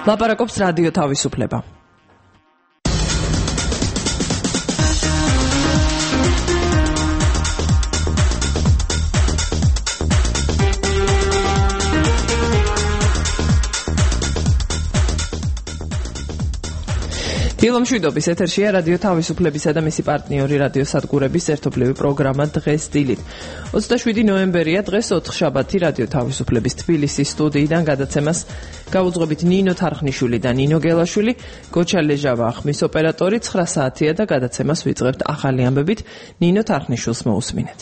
ლაპარაკობს რადიო თავისუფლება. დილომშვიდობის ეთერშია რადიო თავისუფლებისა და მისი პარტნიორი რადიო სადგურების ერთობლივი პროგრამა დღეს დილით. 27 ნოემბერია დღეს ოთხშაბათი რადიო თავისუფლების თბილისის სტუდიიდან გადაცემას გაუძღობით ნინო თარხნიშვილი და ნინო გელაშვილი, გოჩა ლეჟავა ხმის ოპერატორი 9 საათია და გადაცემას ვიწყებთ ახალი ამბებით. ნინო თარხნიშვილს მოусმინეთ.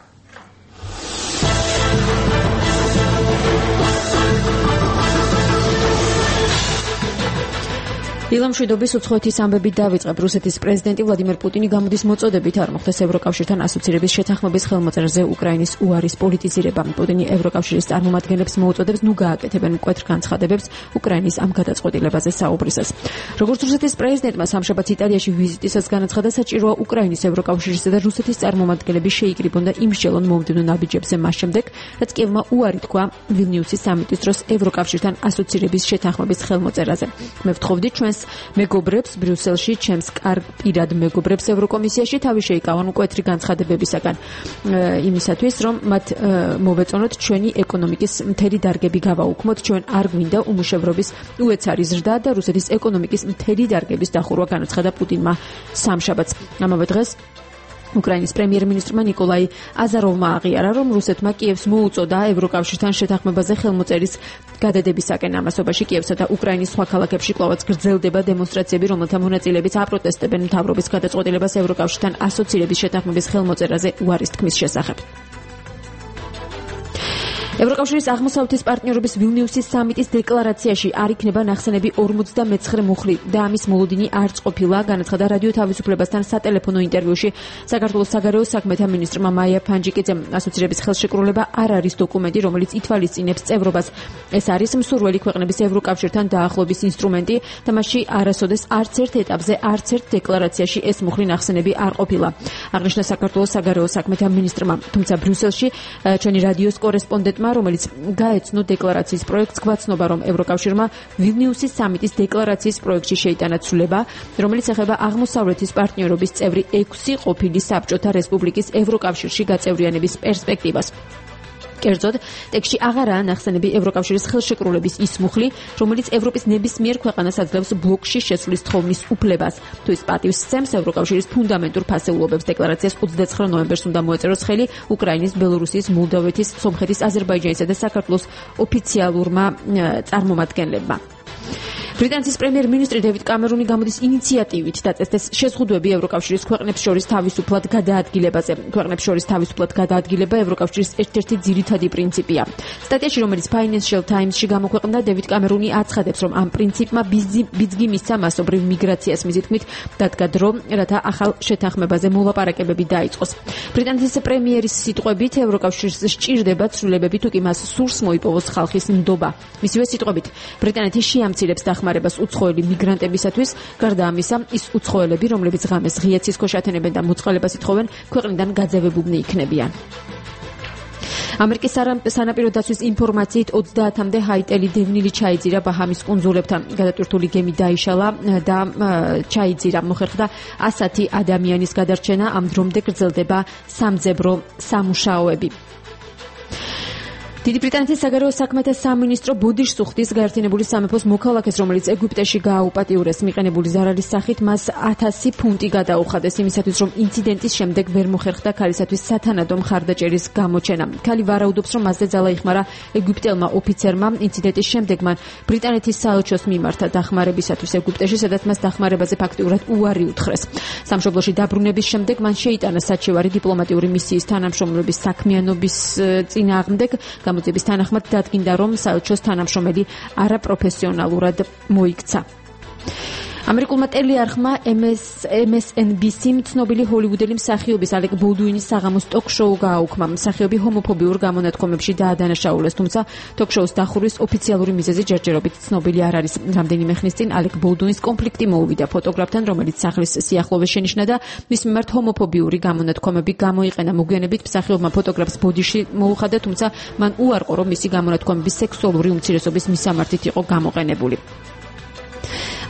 დილომშვიდობის უცხოეთის ამბებით დავიწყებ. რუსეთის პრეზიდენტი ვლადიმერ პუტინი გამოდის მოწოდებით არ მოხდეს ევროკავშირთან ასოცირების შეთანხმების ხელმოწერაზე უკრაინის უარის პოლიტიზირება. პუტინი ევროკავშირის წარმომადგენლებს მოუწოდებს ნუ გააკეთებენ მკვეთრ განცხადებებს უკრაინის ამ გადაწყვეტილებაზე საუბრისას. როგორც რუსეთის პრეზიდენტმა სამშაბათს იტალიაში ვიზიტისას განაცხადა, საჭიროა უკრაინის ევროკავშირისა და რუსეთის წარმომადგენლები შეიკრიბონ და იმსჯელონ მომდევნო ნაბიჯებზე მას შემდეგ, რაც კიევმა უარი თქვა ვილნიუსის სამიტის დროს ევროკავშირთან ასოცირების შეთანხმების ხელმოწერაზე. მე ვთხოვდი ჩვენს მეგობრებს ბრიუსელში, ჩემს კარგ პირად მეგობრებს ევროკომისიაში თავი შეიკავონ მკვეთრი განცხადებებისაგან იმისათვის, რომ მათ მოვეწონოთ ჩვენი ეკონომიკის მთელი დარგები გავაუქმოთ, ჩვენ არ გვინდა უმუშევრობის უეცარი ზრდა და რუსეთის ეკონომიკის მთელი დარგების დახურვა, განაცხადა პუტინმა სამშაბათს. ამავე დღეს უკრაინის პრემიერ-მინისტრმა ნიკოლაი აზაროვმა აღიარა, რომ რუსეთმა კიევს მოუწოდა ევროკავშირთან შეთანხმებაზე ხელმოწერის გადადებისაკენ. ამასობაში კიევსა და უკრაინის სხვა ქალაქებში კვლავაც გრძელდება დემონსტრაციები, რომელთა მონაწილეებიც აპროტესტებენ მთავრობის გადაწყვეტილებას ევროკავშირთან ასოცირების შეთანხმების ხელმოწერაზე უარის თქმის შესახებ. ევროკავშირის აღმოსავლეთის პარტნიორობის ვილნიუსის სამიტის დეკლარაციაში არ იქნება ნახსენები 59 მუხლი და ამის მოლოდინი არც ყოფილა, განაცხადა რადიო თავისუფლებასთან სატელეფონო ინტერვიუში საქართველოს საგარეო საქმეთა მინისტრმა მაია ფანჯიკიძემ. ასოცირების ხელშეკრულება არ არის დოკუმენტი, რომელიც ითვალისწინებს წევრობას. ეს არის მსურველი ქვეყნების ევროკავშირთან დაახლოების ინსტრუმენტი და მასში არასოდეს არც ერთ ეტაპზე, არც ერთ დეკლარაციაში ეს მუხლი ნახსენები არ ყოფილა, აღნიშნა საქართველოს საგარეო საქმეთა მინისტრმა. თუმცა ბრიუსელში ჩვენი რადიოს კორესპონდენტმა, რომელიც გაეცნო დეკლარაციის პროექტს, გვაცნობა, რომ ევროკავშირმა ვილნიუსის სამიტის დეკლარაციის პროექტში შეიტანა ცვლილება, რომელიც ეხება აღმოსავლეთის პარტნიორობის წევრი 6 ყოფილი საბჭოთა რესპუბლიკის ევროკავშირში გაწევრიანების პერსპექტივას. კერძოდ, ტექსტში აღარაა ნახსენები ევროკავშირის ხელშეკრულების ის მუხლი, რომელიც ევროპის ნებისმიერ ქვეყანას აძლევს ბლოკში შესვლის თხოვნის უფლებას. თუ ის პატივს სცემს ევროკავშირის ფუნდამენტურ ფასეულობებს. დეკლარაციას 29 ნოემბერს უნდა მოეწეროს ხელი უკრაინის, ბელორუსიის, მოლდოვეთის, სომხეთის, აზერბაიჯანისა და საქართველოს ოფიციალურმა წარმომადგენლებმა. ბრიტანეთის პრემიერ-მინისტრი დევიდ კამერუნი გამოდის ინიციატივით დაწესდეს შეზღუდვები ევროკავშირის ქვეყნებს შორის თავისუფლად გადაადგილებაზე. ქვეყნებს შორის თავისუფლად გადაადგილება ევროკავშირის ერთ-ერთი ძირითადი პრინციპია. სტატიაში, რომელიც Financial Times-ში გამოქვეყნდა, დევიდ კამერუნი აცხადებს, რომ ამ პრინციპმა ბიძგი მისცა მასობრივ მიგრაციას. მის თქმით, დადგა დრო, რათა ახალ შეთანხმებაზე მოლაპარაკებები დაიწყოს. ბრიტანეთის პრემიერის სიტყვებით, ევროკავშირს სჭირდება ცვლილებები, თუ კი მას სურს მოიპოვოს ხალხის ნდობა. მისივე სიტყვებით, ბრიტანეთი შეამცირებს დახმარებას უცხოელი მიგრანტებისათვის. გარდა ამისა, ის უცხოელები, რომლებიც ღამეს ღია ცისქვეშ ათენებენ და მოწყალებას ითხოვენ, ქვეყნიდან გაძევებულნი იქნებიან. ამერიკის სანაპირო დაცვის ინფორმაციით 30-მდე ჰაიტელი დევნილი ჩაიძირა ბაჰამის კუნძულებთან. გადატვირთული გემი დაიშალა და ჩაიძირა. მოხერხდა 100 ადამიანის გადარჩენა. ამ დრომდე გრძელდება სამძებრო სამუშაოები. დიდი ბრიტანეთის საგარეო საქმეთა სამინისტრო ბოდიშს უხდის გაერთიანებული სამეფოს მოქალაქეს, რომელიც ეგვიპტეში გააუპატიურეს. მიყენებული ზარალის სახით მას 1000 ფუნტი გადაუხადეს იმისათვის, რომ ინციდენტის შემდეგ ვერ მოხერხდა ქალისათვის სათანადო მხარდაჭერის გამოჩენა. ქალი ვარაუდობს, რომ მასზე ძალა იხმარა ეგვიპტელმა ოფიცერმა. ინციდენტის შემდეგ მან ბრიტანეთის საელჩოს მიმართა დახმარებისათვის ეგვიპტეში, სადაც მას დახმარებაზე ფაქტიურად უარი უთხრეს. სამშობლოში დაბრუნების შემდეგ მან შეიტანა საჩივარი დიპლომატიური მისიის თანამშრომლობის საქმიანობის წინააღმდეგ. გამოძიების თანახმად დადგინდა, რომ საელჩოს თანამშრომელი არაპროფესიონალურად მოიქცა. ამერიკულმა ტელეარხმა MSNBC-მ ცნობილი ჰოლივუდელი მსახიობის ალეკ ბოლდუინის საღამოს ტოკ-შოუ გააუქმა. მსახიობი ჰომოფობიურ გამონათქვამებში დაადანაშაულეს, თუმცა ტოკ-შოუს დახურვის ოფიციალური მიზეზი ჯერჯერობით ცნობილი არ არის. რამდენიმე ხნის წინ ალეკ ბოლდუინის კონფლიქტი მოუვიდა ფოტოგრაფთან, რომელიც სახლის სიახლოვეს შენიშნა და მის მიმართ ჰომოფობიური გამონათქვამები გამოიყენა. მოგვიანებით მსახიობმა ფოტოგრაფს ბოდიში მოუხადა, თუმცა მან უარყო, რომ მისი გამონათქვამები სექსუალური უმცირესობის მისამართით იყო გამოყენებული.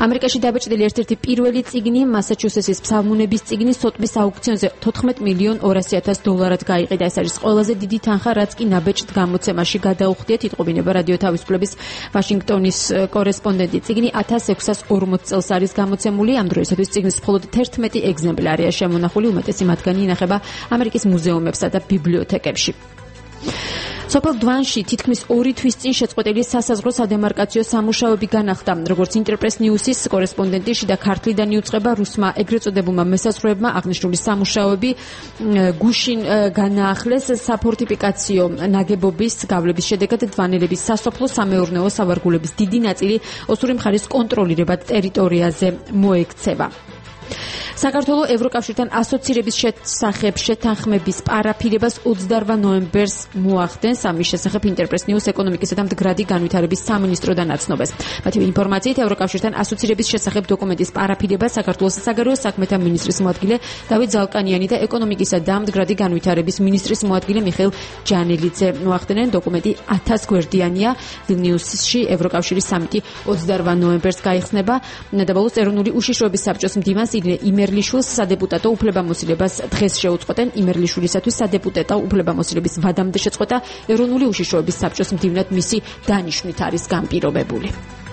ამერიკაში დაბეჭდილი ერთ-ერთი პირველი წიგნი მასაჩუსეტსის ფსალმუნების წიგნი სოტბის აუქციონზე $14,200,000 გაიყიდა. ეს არის ყველაზე დიდი თანხა, რაც კი ნაბეჭდ გამოცემაში გადაუხდიათ, იტყობინება რადიო თავისუფლების ვაშინგტონის კორესპონდენტი. წიგნი 1640 წელს არის გამოცემული. ამ დროისათვის წიგნის მხოლოდ 11 ეგზემპლარია შემონახული, უმეტესი მათგანი ინახება ამერიკის მუზეუმებსა და ბიბლიოთეკებში. სოფელ დვანში თითქმის 2 თვის წინ შეწყვეტილი სასაზღვრო სადემარკაციო სამუშაოები განახლდა. როგორც ინტერპრეს ნიუსის კორესპონდენტი შიდა ქართლიდან იუწყება, რუსმა ეგრეთ წოდებულმა მესაზღვრეებმა აღნიშნული სამუშაოები გუშინ განაახლეს. საფორტიფიკაციო ნაგებობის გავლების შედეგად დვანელების სასოფლო სამეურნეო სავარგულების დიდი ნაწილი ოსური მხარის კონტროლირებად ტერიტორიაზე მოექცევა. საქართველოს ევროკავშირთან ასოცირების შესახებ შეთანხმების პარაფირებას 28 ნოემბერს მოახდენს. ამის შესახებ ინტერპრეს ნიუს ეკონომიკისა და მდგრადი განვითარების სამინისტროდან აცნობეს. მათივე ინფორმაციით ევროკავშირთან ასოცირების შესახებ დოკუმენტის პარაფირებას საქართველოს საგარეო საქმეთა მინისტრის მოადგილე დავით ზალკანიანი და ეკონომიკისა და მდგრადი განვითარების მინისტრის მოადგილე მიხეილ ჯანელიძე მოახდენენ. დოკუმენტი 1000 გვერდიანია. ვილნიუსში ევროკავშირის სამიტი 28 ნოემბერს გაიხსნება. ნედაბოლოს ეროვნული უშიშროების საბჭოს მდივანს იმერლიშვილს სადეპუტატო უფლებამოსილებას დღეს შეუწყვეტენ. იმერლიშვილისათვის სადეპუტატო უფლებამოსილების ვადამდე შეწყვეტა ეროვნული უშიშროების საბჭოს მდივნად მისი დანიშვნით არის განპირობებული.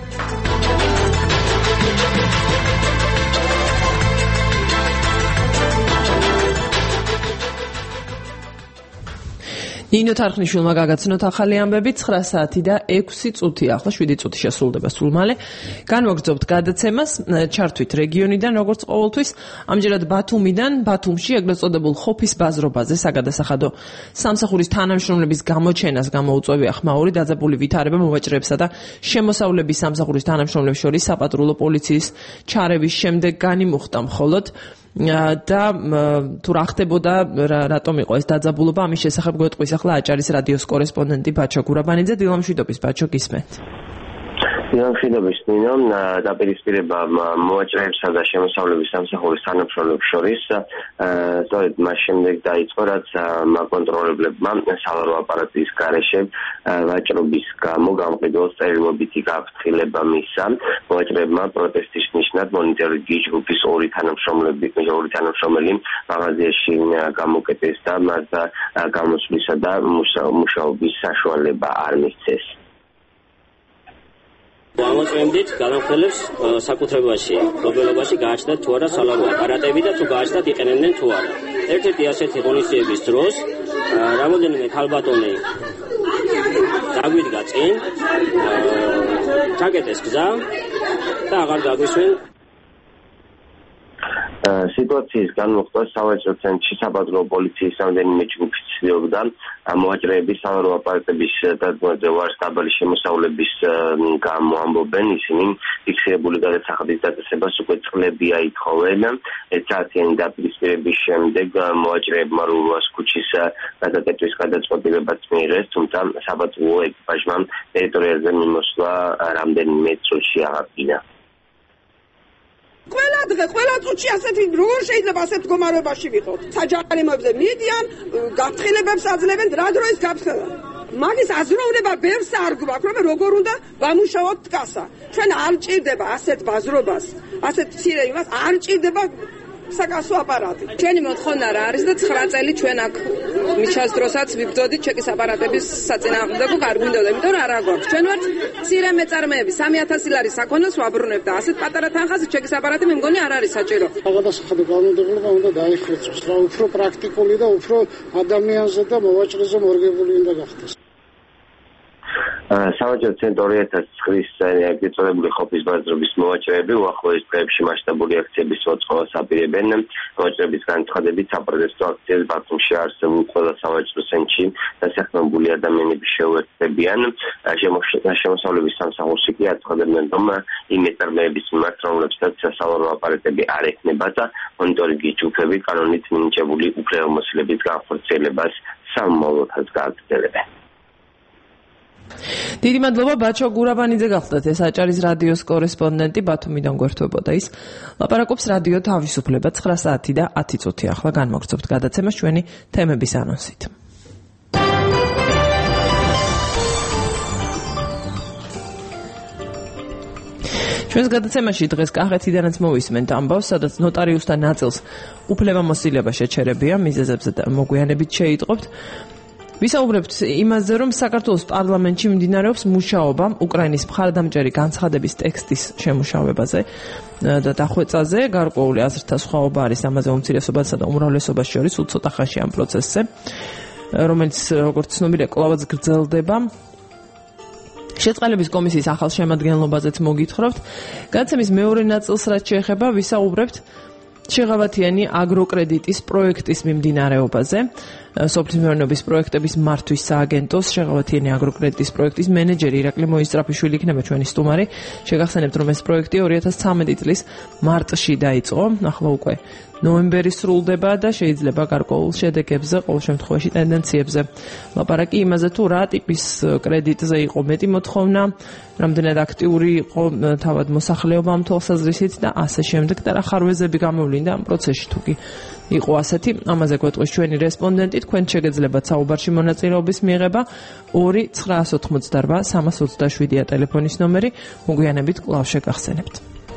ნინო თარხნიშვილმა გაგაცნოთ ახალი ამბები 9 საათი და 6 წუთი, ახლა 7 წუთი შესრულდება სულ მალე. განვაგრძობთ გადაცემას ჩართვით რეგიონიდან, როგორც ყოველთვის, ამჯერად ბათუმიდან, ბათუმში ეგრეთ წოდებულ ხოფის ბაზრობაზე საგადასახადო სამსახურის თანამშრომლების გამოჩენას გამოუწვევია ხმაური. დაძაბული ვითარება მოვაჭრეებსა და შემოსავლების სამსახურის თანამშრომლებს შორის საპატრულო პოლიციის ჩარევის შემდეგ განიმუხტა მხოლოდ და თუ რა ხდებოდა, რატომ იყო ეს დაძაბულობა, ამის შესახებ გვეტყვის ახლა აჭარის რადიოს კორესპონდენტი ბაჩო გურაბანიძე. დილამშვიდობის ბაჩო, გისმენთ. დილამშვიდობის ნინო, დაპირისპირება მოაჭრეებსა და შემოსავლების სამსახურის თანამშრომლებს შორის სწორედ მას შემდეგ დაიწყო, რაც მაკონტროლებლებმა სავარო აპარატის გარეშე ვაჭრობის გამო გამყიდველს წერილობითი გაფრთხილება მისცა. მოაჭრეებმა პროტესტის ნიშნად მონიტორინგის ჯგუფის ორი თანამშრომელი მაღაზიაში გამოკეტეს და მას გამოსვლისა და მუშაობის საშუალება არ მისცეს. ამოწმებით განახილებს საკუთრებაში, მფლობელობაში გააჩნდათ თუ არა სალარო აპარატები და თუ გააჩნდათ იყენებდნენ თუ არა. ერთ-ერთი ასეთი ღონისძიების დროს რამოდენიმე ქალბატონი დაგვიდგა წინ, ჩაკეტეს გზა და აღარ გაგვისვენ. სიტუაციის განმოხტვა სავაჭრო ცენტრში საპატრულო პოლიციის რამდენიმე ჯგუფი ცდილობდა მოაჭრეების სავარო აპარატების დადგმაზე უარს დაბალი შემოსავლების გამო ამბობენ. ისინი ფიქსირებული გადასახადის დაწესებას უკვე წლებია ითხოვენ. ერთსაათიანი დაპირისპირების შემდეგ მოაჭრეებმა რუას ქუჩის გადაკეტვის გადაწყვეტილებაც მიიღეს, თუმცა საპატრულო ეკიპაჟმა ტერიტორიაზე მიმოსვლა რამდენიმე წუთში აღადგინა. ყველა წუთში ასეთი როგორ შეიძლება ასეთ მდგომარეობაში ვიყოთ? საჯარიმოებზე მიდიან, გაფრთხილებებს აძლევენ, რა დროის გაფრთხილება? მაგის აზროვნება ბევრს არ გვაქვს, რომ როგორ უნდა ვამუშაოთ ткаსა. ჩვენ არ ჭირდება ასეთ ბაზრობას, ასეთ მცირე იმას, არ ჭირდება საკასო აპარატი. ჩვენი მოთხოვნა რა არის და 9 წელი ჩვენ აქ მიჩას დროსაც ვიბრძოდით ჩეკის აპარატების საწინააღმდეგო, არ გვინდოდა, იმიტომ რომ არა გვაქვს. ჩვენ ვართ მცირე მეწარმეები, 3000 ლარის საქონელს ვაბრუნებ და ასეთ პატარა თანხაზე ჩეკის აპარატი მე მგონი არ არის საჭირო. გადასახადო კანონმდებლობა უნდა დაიხოცოს, რა უფრო პრაქტიკული და უფრო ადამიანზე და მოვაჭრეზე მორგებული უნდა გახდეს. სავაჭრო ცენტრი 2009 წელს ეგრეთწოდებული ხოფის ბაზრობის მოაჭრეები უახლოეს დღეებში მასშტაბური აქციების მოწყობას აპირებენ. მოაჭრეების განცხადებით საპროტესტო აქციას ბათუმში არსებულ ყველა სავაჭრო ცენტრში დასაქმებული ადამიანები შეუერთდებიან. შემოსავლების სამსახურში კი აცხადებენ, რომ იმ მეწარმეების მიმართ, რომლებსაც სავარო აპარატები არ ექნება და მონიტორინგის ჯგუფები კანონით მინიჭებული უფლებამოსილების განხორციელებას სამომავლოდაც გააგრძელებენ. დიდი მადლობა ბაჩო გურაბანიძე გახლდათ ეს აჭარის რადიოს კორესპონდენტი ბათუმიდან გვერდთვებოდა ის ლაპარაკობს რადიო თავისუფლება 9 საათი და 10 წუთი ახლა განმოგრძობთ გადაცემას ჩვენი თემების ანონსით. ჩვენს გადაცემაში დღეს კახეთიდანაც მოვისმენთ ამბავს, სადაც ნოტარიუსთა ნაწილს უფლებამოსილება შეჩერებია, მიზეზებზე და მოგვიანებით შეიტყობთ. ვისაუბრებთ იმაზე, რომ საქართველოს პარლამენტში მიმდინარეობს მუშაობა უკრაინის მხარდამჭერი განცხადების ტექსტის შემუშავებაზე და დახვეწაზე. გარკვეული აზრთა სხვაობა არის ამაზე უმცირესობასა და უმრავლესობას შორის უცოტა ხანში ამ პროცესზე, რომელიც როგორც ცნობილია, კვლავაც გრძელდება. შეწყალების კომისიის ახალ შემადგენლობაზეც მოგითხრობთ. გადაცემის მეორე ნაწილს რაც შეეხება, ვისაუბრებთ შეღავათიანი აგროკრედიტის პროექტის მიმდინარეობაზე. სოფლის მეურნეობის პროექტების მართვის სააგენტოს შეღავათიანი აგროკრედიტის პროექტის მენეჯერი ირაკლი მოისწრაფიშვილი იქნება ჩვენი სტუმარი. შეგახსენებთ, რომ ეს პროექტი 2013 წლის მარტში დაიწყო, ახლა უკვე ნოემბერი სრულდება და შეიძლება გარკვეულ შედეგებზე, ყოველ შემთხვევაში ტენდენციებზე ლაპარაკი იმაზე, თუ რა ტიპის კრედიტზე იყო მეტი მოთხოვნა, რამდენად აქტიური იყო თავად მოსახლეობა ამ თვალსაზრისით და ასე შემდეგ და რა ხარვეზები გამოვლინდა ამ პროცესში თუ კი იყო ასეთი. ამაზე გვეტყვის ჩვენი რესპონდენტი. თქვენ შეგეძლებათ საუბარში მონაწილეობის მიღება 2-988-327-ა ტელეფონის ნომერი. მოგვიანებით კვლავ შეგახსენებთ.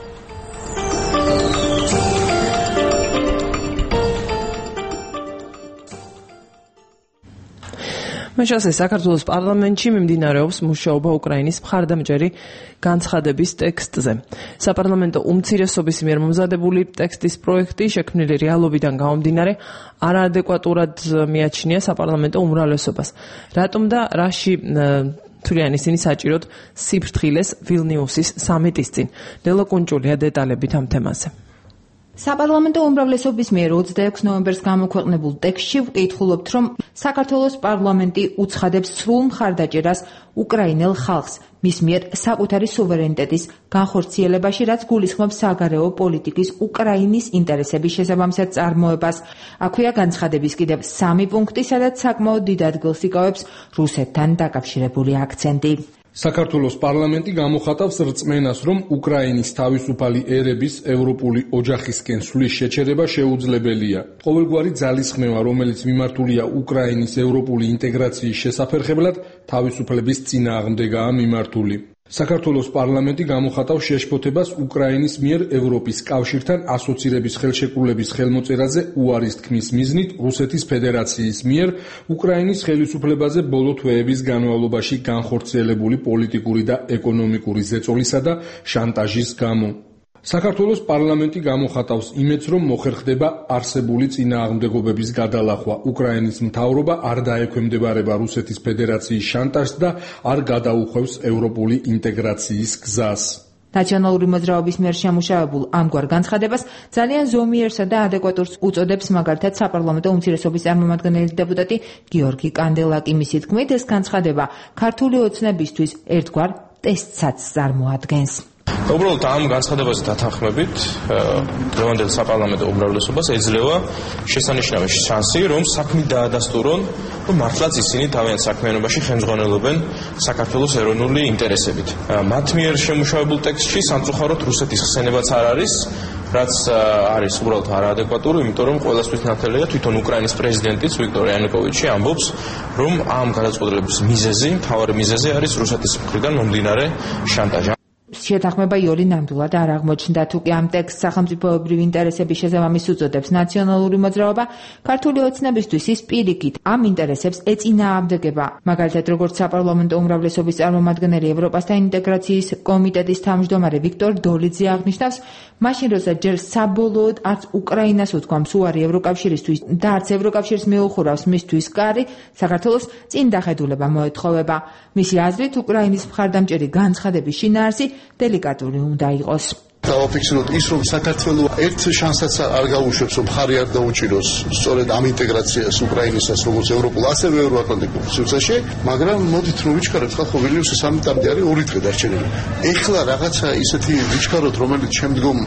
მაშასე საქართველოს პარლამენტში მიმდინარეობს მუშაობა უკრაინის მხარდამჭერი განცხადების ტექსტზე. საპარლამენტო უმცირესობის მიერ მომზადებული ტექსტის პროექტი შექმნილი რეალობიდან გამომდინარე არაადეკვატურად მიაჩნია საპარლამენტო უმრავლესობას. რატომ და რაში თვლიან ისინი საჭიროდ სიფრთხილეს ვილნიუსის სამიტის წინ? ნელა კუნჭულია დეტალებით ამ თემაზე. საპარლამენტო უმრავლესობის მიერ 26 ნოემბერს გამოქვეყნებულ ტექსტში ვკითხულობთ, რომ საქართველოს პარლამენტი უცხადებს სრულ მხარდაჭერას უკრაინელ ხალხს მის მიერ საკუთარი სუვერენიტეტის განხორციელებაში, რაც გულისხმობს საგარეო პოლიტიკის უკრაინის ინტერესების შესაბამისად წარმოებას. აქვეა განცხადების კიდევ 3 პუნქტი, სადაც საკმაოდ დიდ ადგილს იკავებს რუსეთთან დაკავშირებული აქცენტი. საქართველოს პარლამენტი გამოხატავს რწმენას, რომ უკრაინის თავისუფალი ერების ევროპული ოჯახისკენ სვლის შეჩერება შეუძლებელია. ყოველგვარი ძალისხმევა, რომელიც მიმართულია უკრაინის ევროპული ინტეგრაციის შესაფერხებლად, თავისუფლების წინააღმდეგაა მიმართული. საქართველოს პარლამენტი გამოხატავს შეშფოთებას უკრაინის მიერ ევროპის კავშირთან ასოცირების ხელშეკრულების ხელმოწერაზე უარის თქმის მიზნით რუსეთის ფედერაციის მიერ უკრაინის ხელისუფლებაზე ბოლო თვეების განმავლობაში განხორციელებული პოლიტიკური და ეკონომიკური ზეწოლისა და შანტაჟის გამო. საქართველოს პარლამენტი გამოხატავს იმედს, რომ მოხერხდება არსებული წინააღმდეგობების გადალახვა. უკრაინის მთავრობა არ დაექვემდებარება რუსეთის ფედერაციის შანტაჟს და არ გადაუხვევს ევროპული ინტეგრაციის გზას. ნაციონალური მოძრაობის მიერ შემუშავებულ ამგვარ განცხადებას ძალიან ზომიერსა და ადეკვატურს უწოდებს მაგალითად საპარლამენტო უმცირესობის წარმომადგენელი დეპუტატი გიორგი კანდელაკი. მისი თქმით, ეს განცხადება ქართული ოცნებისთვის ერთგვარ ტესტსაც წარმოადგენს. უბრალოდ ამ განცხადებაზე დათანხმებით დღევანდელ საპარლამენტო უმრავლესობას ეძლევა შესანიშნავი შანსი, რომ საქმე დაადასტურონ, რომ მართლაც ისინი თავიანთ საქმიანობაში ხელმძღვანელობენ საქართველოს ეროვნული ინტერესებით. მათ მიერ შემუშავებულ ტექსტში სამწუხაროდ რუსეთის ხსენებაც არ არის, რაც არის უბრალოდ არაადეკვატური, იმიტომ რომ ყველასთვის ნათელია თვითონ უკრაინის პრეზიდენტიც ვიქტორ იანუკოვიჩი ამბობს, რომ ამ გადაწყვეტილების მიზეზი, მთავარი მიზეზი არის რუსეთის მხრიდან მომდინარე შანტაჟი. შეთანხმება იოლი ნამდვილად არ აღმოჩნდა, თუკი ამ ტექსტს სახელმწიფოებრივი ინტერესების შესაბამის უწოდებს ნაციონალური მოძრაობა, ქართული ოცნებისთვის ის პირიქით ამ ინტერესებს ეწინააღმდეგება. მაგალითად, როგორც საპარლამენტო უმრავლესობის წარმომადგენელი ევროპასთან ინტეგრაციის კომიტეტის თავმჯდომარე ვიქტორ დოლიძე აღნიშნავს, მაშინ როცა ჯერ საბოლოოდ არც უკრაინას უთქვამს უარი ევროკავშირისთვის და არც ევროკავშირს მიუხურავს მისთვის კარი, საქართველოს წინ დახედულება მოეთხოვება. მისი აზრით, უკრაინის მხარდამჭერი განცხადების შინაარსი დელიკატური უნდა იყოს. დავაფიქსიროთ ის, რომ საქართველოს ერთ შანსსაც არ გაუშვებს, რომ ხარი არ დაუჭიროს სწორედ ამ ინტეგრაციას უკრაინისას, როგორც ევროპულ, ასევე ევროატლანტიკურ სივრცეში, მაგრამ მოდით რომ ვიჩქაროთ, ხალხო ვილნიუსის სამიტამდე არის 2 დღე დარჩენილი. ეხლა რაღაცა ისეთი ვიჩქაროთ, რომელიც შემდგომ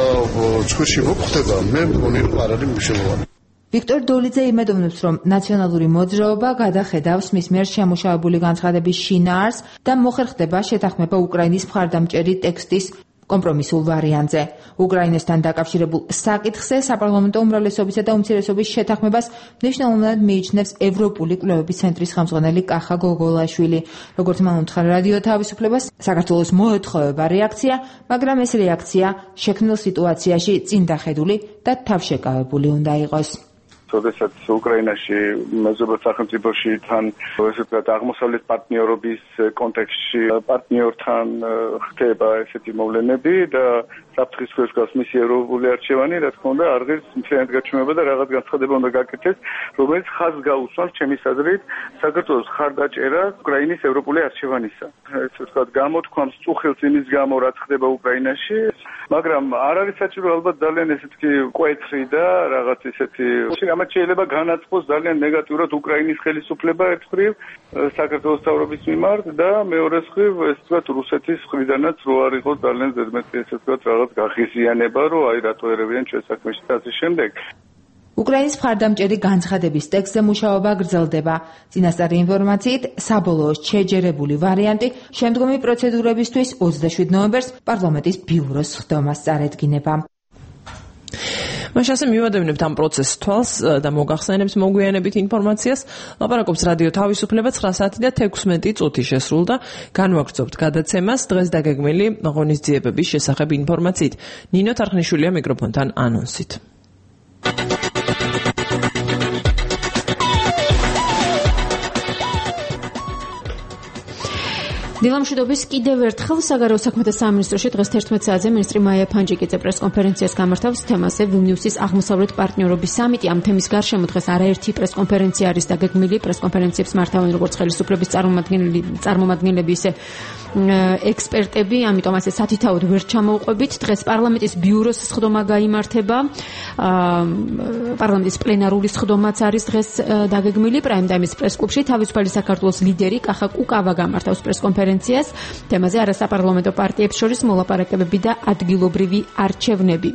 ცხვირში მოხდება, მე მგონი რომ არ არის მნიშვნელოვანი. ვიქტორ დოლიძე იმედოვნებს, რომ ნაციონალური მოძრაობა გადახედავს მის მიერ შემუშავებული განცხადების შინაარსს და მოხერხდება შეთანხმება უკრაინის მხარდამჭერი ტექსტის კომპრომისულ ვარიანტზე. უკრაინასთან დაკავშირებულ საკითხზე საპარლამენტო უმრავლესობისა და უმცირესობის შეთანხმებას მნიშვნელოვნად მიიჩნევს ევროპული კვლევების ცენტრის ხელმძღვანელი კახა გოგოლაშვილი. როგორც მან უთხრა რადიო თავისუფლებას, საქართველოს მოეთხოვება რეაქცია, მაგრამ ეს რეაქცია შექმნილ სიტუაციაში წინდახედული და თავშეკავებული უნდა იყოს. როდესაც უკრაინაში მეზობელ სახელმწიფოში თან ესე ვთქვათ აღმოსავლეთ პარტნიორობის კონტექსტში პარტნიორთან ხდება ესეთი მოვლენები და საფრთხის ქვეშ გავს მისი ევროპული არჩევანი, რა თქმა უნდა, არ ღირს მთლიანად გაჩვენება და რაღაც განცხადება უნდა გაკეთდეს, რომელიც ხაზს გაუსვამს ჩემის აზრით საქართველოს ხარდაჭერა უკრაინის ევროპული არჩევანისა. ესე ვთქვათ, გამოთქვამს წუხილს იმის გამო, რაც ხდება უკრაინაში, მაგრამ არ არის საჭირო ალბათ ძალიან ესეთი კვეთრი და რაღაც ესეთი ამათ შეიძლება განაწყოს ძალიან ნეგატიურად უკრაინის ხელისუფლება ერთ მხრივ საქართველოს მთავრობის მიმართ და მეორე მხრივ ესე ვთქვათ რუსეთის მხრიდანაც რო არ იყოს ძალიან ზედმეტი ესე ვთქვათ რაღაც გაღიზიანება რომ აი რატო ერევიან ჩვენ საქმეში და ასე შემდეგ. უკრაინის მხარდამჭერი განცხადების ტექსტზე მუშაობა გრძელდება. წინასწარი ინფორმაციით, საბოლოო შეჯერებული ვარიანტი შემდგომი პროცედურებისთვის 27 ნოემბერს პარლამენტის ბიუროს ხდომას წარედგინება. მაშასე მივადევნებთ ამ პროცესს თვალს და მოგახსენებთ მოგვიანებით ინფორმაციას. ლაპარაკობს რადიო თავისუფლება 9 საათი და 16 წუთი შესრულდა. განვაგრძობთ გადაცემას დღეს დაგეგმილი ღონისძიებების შესახებ ინფორმაციით. ნინო თარხნიშვილია მიკროფონთან ანონსით. დილამშვიდობის კიდევ ერთხელ საგარეო საქმეთა სამინისტროში დღეს 11 საათზე მინისტრი მაია ფანჯიკიძე პრესკონფერენციას გამართავს თემაზე ვილნიუსის აღმოსავლეთ პარტნიორობის სამიტი. ამ თემის გარშემო დღეს არაერთი პრესკონფერენცია არის დაგეგმილი. პრესკონფერენციებს მართავენ როგორც ხელისუფლების წარმომადგენლები, ისე ექსპერტები, ამიტომ ასე სათითაოდ ვერ ჩამოუყვებით. დღეს პარლამენტის ბიუროს სხდომა გაიმართება. პარლამენტის პლენარული სხდომაც არის დღეს დაგეგმილი. პრაიმ-ტაიმის პრესკლუბში თავისუფალი საქართველოს ლიდერი კახა კუკავა გამართავს პრესკონფერენციას. თემაზე არასაპარლამენტო პარტიებს შორის მოლაპარაკებები და ადგილობრივი არჩევნები.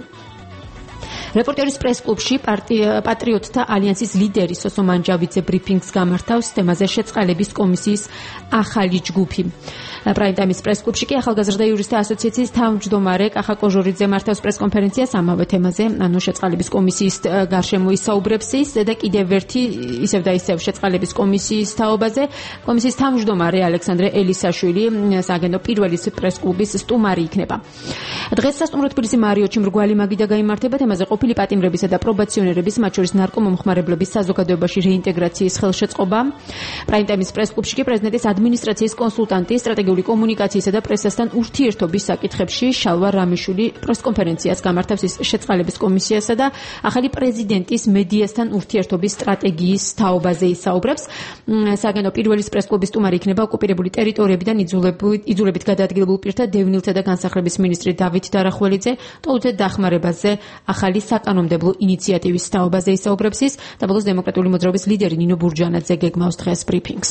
რეპორტერის პრესკლუბში პატრიოტთა ალიანსის ლიდერი სოსო მანჯავიძე ბრიფინგს გამართავს თემაზე შეწყალების კომისიის ახალი ჯგუფი. პრაიმ-ტაიმის პრესკლუბში კი ახალგაზრდა იურისტთა ასოციაციის თავმჯდომარე კახა კოჟორიძე მართავს პრესკონფერენციას ამავე თემაზე, ანუ შეწყალების კომისიის გარშემო ისაუბრებს ის და კიდევ ერთი ისევ და ისევ შეწყალების კომისიის თაობაზე. კომისიის თავმჯდომარე ალექსანდრე ელისაშვილი სააგენტო პირველის პრესკლუბის სტუმარი იქნება. დღეს სასტუმრო თბილისი მარიოტში მრგვალი მაგიდა გაიმართება თემაზე ყოფილი პატიმრებისა და პრობაციონერების, მათ შორის ნარკომომხმარებლების საზოგადოებაში რეინტეგრაციის ხელშეწყობა. პრაიმ-ტაიმის პრესკლუბში კი პრეზიდენტის ადმინისტრაციის კონსულტანტი სტრატეგიული კომუნიკაციისა და პრესასთან ურთიერთობის საკითხებში შალვა რამიშვილი პრესკონფერენციას გამართავს შეწყალების კომისიასა და ახალი პრეზიდენტის მედიასთან ურთიერთობის სტრატეგიის თაობაზე ისაუბრებს. სააგენტო პირველის პრესკლუბის სტუმარი იქნება ოკუპირებული ტერიტორიებიდან იძულებით გადაადგილებულ პირთა დევნილთა და განსახლების მინისტრი დავით დარახველიძე ტოლუთე დახმარებაზე ახალი საკანონმდებლო ინიციატივის თაობაზე ისაუბრებს ის და ბოლოს დემოკრატიული მოძრაობის ლიდერი ნინო ბურჯანაძე გეგმავს დღეს ბრიფინგს.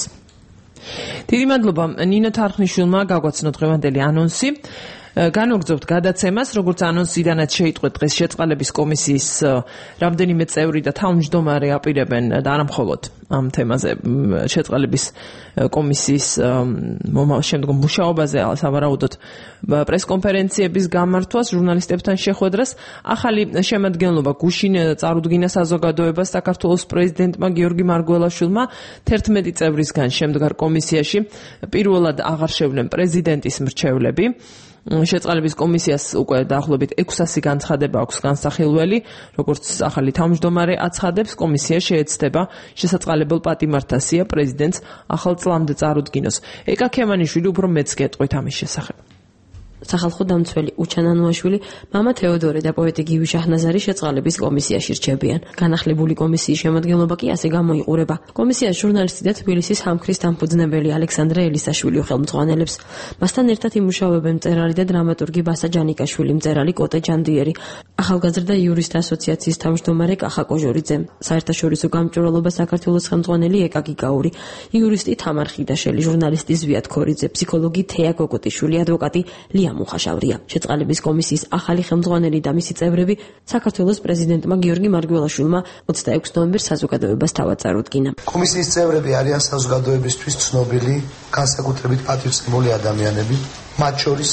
დიდი მადლობა ნინო თარხნიშვილმა გაგვაცნო დღევანდელი ანონსი. განვაგრძობთ გადაცემას, როგორც ანონსიდანაც შეიტყვეთ დღეს შეწყალების კომისიის რამდენიმე წევრი და თავმჯდომარე აპირებენ და არა მხოლოდ ამ თემაზე შეწყალების კომისიის შემდგომ მუშაობაზე სავარაუდოდ პრესკონფერენციების გამართვას, ჟურნალისტებთან შეხვედრას. ახალი შემადგენლობა გუშინ წარუდგინა საზოგადოებას საქართველოს პრეზიდენტმა გიორგი მარგველაშვილმა 11 წევრისგან შემდგარ კომისიაში პირველად აღარ შევლენ პრეზიდენტის მრჩევლები. შეწყალების კომისიას უკვე დაახლოებით 600 განცხადება აქვს განსახილველი, როგორც ახალი თავმჯდომარე აცხადებს, კომისია შეეცდება შესაწყალებელ პატიმართა სია პრეზიდენტს ახალ წლამდე წარუდგინოს. ეკა ქემანიშვილი უფრო მეც გეტყვით ამის შესახებ. სახალხო დამცველი უჩან ანუაშვილი, მამა თეოდორე და პოეტი გივი შაჰნაზარი შეწყალების კომისიაში რჩებიან. განახლებული კომისიის შემადგენლობა კი ასე გამოიყურება. კომისიას ჟურნალისტი და თბილისის სამხრის დამფუძნებელი ალექსანდრე ელისაშვილი ხელმძღვანელებს. მასთან ერთად იმუშავებენ მწერალი და დრამატურგი ბასა ჯანიკაშვილი, მწერალი კოტე ჯანდიერი, ახალგაზრდა იურისტთა ასოციაციის თავმჯდომარე კახა კოჟორიძე, საერთაშორისო გამჭვირვალობა საქართველოს ხელმძღვანელი ეკა გიგაური, იურისტი თამარ ხიდაშელი, ჟურნალისტი ზვიად ქორიძე, ფსიქოლოგი თეა კოკოტიშვილი, ადვოკატი ლია მუხაშავრია. შეწყალების კომისიის ახალი ხელმძღვანელი და მისი წევრები საქართველოს პრეზიდენტმა გიორგი მარგველაშვილმა 26 ნოემბერს საზოგადოებას თავად წარუდგინა. კომისიის წევრები არიან საზოგადოებისთვის ცნობილი, განსაკუთრებით პატივცემული ადამიანები, მათ შორის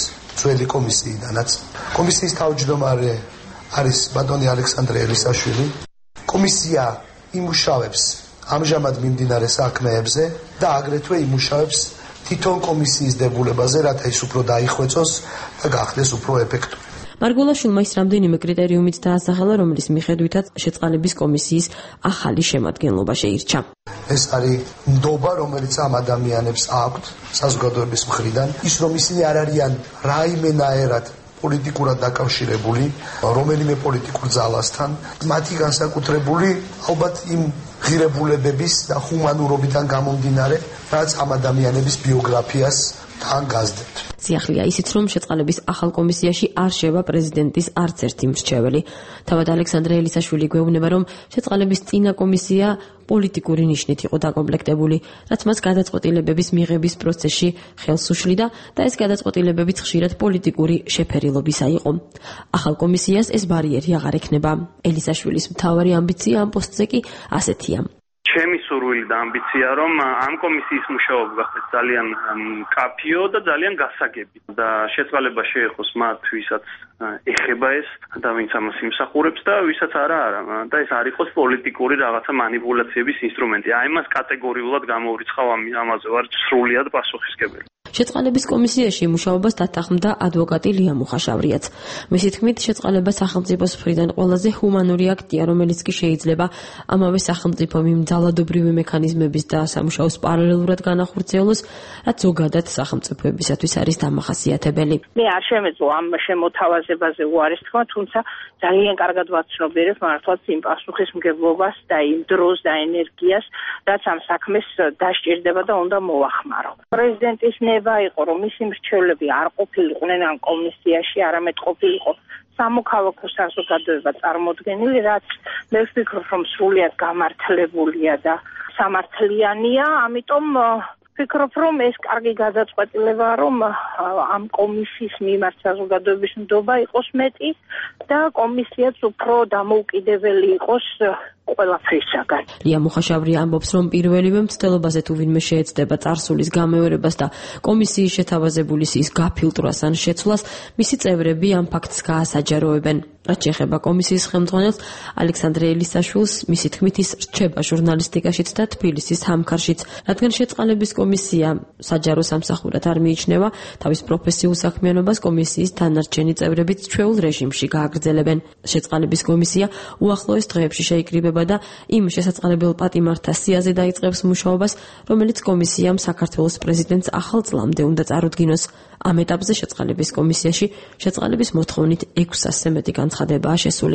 ძველი კომისიიდანაც. კომისიის თავმჯდომარე არის ბატონი ალექსანდრე ელისაშვილი. კომისია იმუშავებს ამჟამად მიმდინარე საქმეებზე და აგრეთვე იმუშავებს თვითონ კომისიის დებულებაზე, რათა ის უფრო დაიხვეწოს და გახდეს უფრო ეფექტური. მარგულაშვილმა ის რამდენიმე კრიტერიუმით დაასახელა, რომელიც მიხედვითაც შეწყალების კომისიის ახალი შემადგენლობა შეირჩა. ეს არის ნდობა, რომელიც ამ ადამიანებს აქვთ საზოგადოების მხრიდან, ის რომ ისინი არ არიან რაიმენაერად პოლიტიკურად დაკავშირებული რომელიმე პოლიტიკურ ძალასთან, მათი განსაკუთრებული ალბათ იმ ღირებულებების და ჰუმანურობიდან გამომდინარე, რაც ამ ადამიანების ბიოგრაფიას თან გაზრდებთ. სიახლეა ისიც, რომ შეწყალების ახალ კომისიაში არ შევა პრეზიდენტის არც ერთი მრჩეველი. თავად ალექსანდრე ელისაშვილი გვეუბნება, რომ შეწყალების წინა კომისია პოლიტიკური ნიშნით იყო დაკომპლექტებული, რაც მას გადაწყვეტილებების მიღების პროცესში ხელს უშლიდა და ეს გადაწყვეტილებებიც ხშირად პოლიტიკური შეფერილობისა იყო. ახალ კომისიას ეს ბარიერი აღარ ექნება. ელისაშვილის მთავარი ამბიცია ამ პოსტზე კი ასეთია. ჩემი სურვილი და ამბიცია, რომ ამ კომისიის მუშაობა გახდეს ძალიან მკაფიო და ძალიან გასაგები და შეწყალება შეეხოს მათ, ვისაც ეხება ეს და ვინც ამას იმსახურებს და ვისაც არა და ეს არ იყოს პოლიტიკური რაღაცა манипуляციების ინსტრუმენტი. აი მას კატეგორიულად გამოვრიცხავ ამაზე ვარ სრულიად პასუხისმგებელი. შეწყალების კომისიაში მუშაობას დათანხმდა ადვოკატი ლია მუხაშავრიაც. მისი თქმით, შეწყალება სახელმწიფოს მხრიდან ყველაზე ჰუმანური აქტია, რომელიც კი შეიძლება ამავე სახელმწიფო მიმძალადობრივი მექანიზმების და სამუშაოს პარალელურად განახორციელოს, რაც ზოგადად სახელმწიფოებისათვის არის დამახასიათებელი. მე არ შემეძლო ამ შემოთავაზებაზე უარის თქვა, თუმცა ძალიან კარგად ვაცნობიერებ მართლაც იმ პასუხისმგებლობას და იმ დროს და ენერგიას, რაც ამ საქმეს დასჭირდება და უნდა მოახმარო. პრეზიდენტის ნება იყო, რომ მისი მრჩევლები არ ყოფილიყვნენ ამ კომისიაში, არამედ ყოფილიყო სამოქალაქო საზოგადოება წარმოდგენილი, რაც მე ვფიქრობ, რომ სრულიად გამართლებულია და სამართლიანია, ამიტომ ვფიქრობ, რომ ეს კარგი გადაწყვეტილებაა, რომ ამ კომისიის მიმართ საზოგადოების ნდობა იყოს მეტი და კომისიაც უფრო დამოუკიდებელი იყოს ყველაფრისაგან. ლია მუხაშავრია ამბობს, რომ პირველივე მცდელობაზე თუ ვინმე შეეცდება წარსულის გამეორებას და კომისიის შეთავაზებული სიის გაფილტრვას ან შეცვლას, მისი წევრები ამ ფაქტს გაასაჯაროებენ. რაც შეეხება კომისიის ხელმძღვანელს ალექსანდრე ელისაშვილს, მისი თქმით ის რჩება ჟურნალისტიკაშიც და თბილისის სამქარშიც, რადგან შეწყალების კომისია საჯარო სამსახურად არ მიიჩნევა, თავის პროფესიულ საქმიანობას კომისიის დანარჩენი წევრებიც ჩვეულ რეჟიმში გააგრძელებენ. შეწყალების კომისია უახლოეს დღეებში შეიკრიბება და იმ შესაწყალებელ პატიმართა სიაზე დაიწყებს მუშაობას, რომელიც კომისიამ საქართველოს პრეზიდენტს ახალ წლამდე უნდა წარუდგინოს. ამ ეტაპზე შეწყალების კომისიაში შეწყალების მოთხოვნით 600-ზე მეტი განცხადებაა შესული.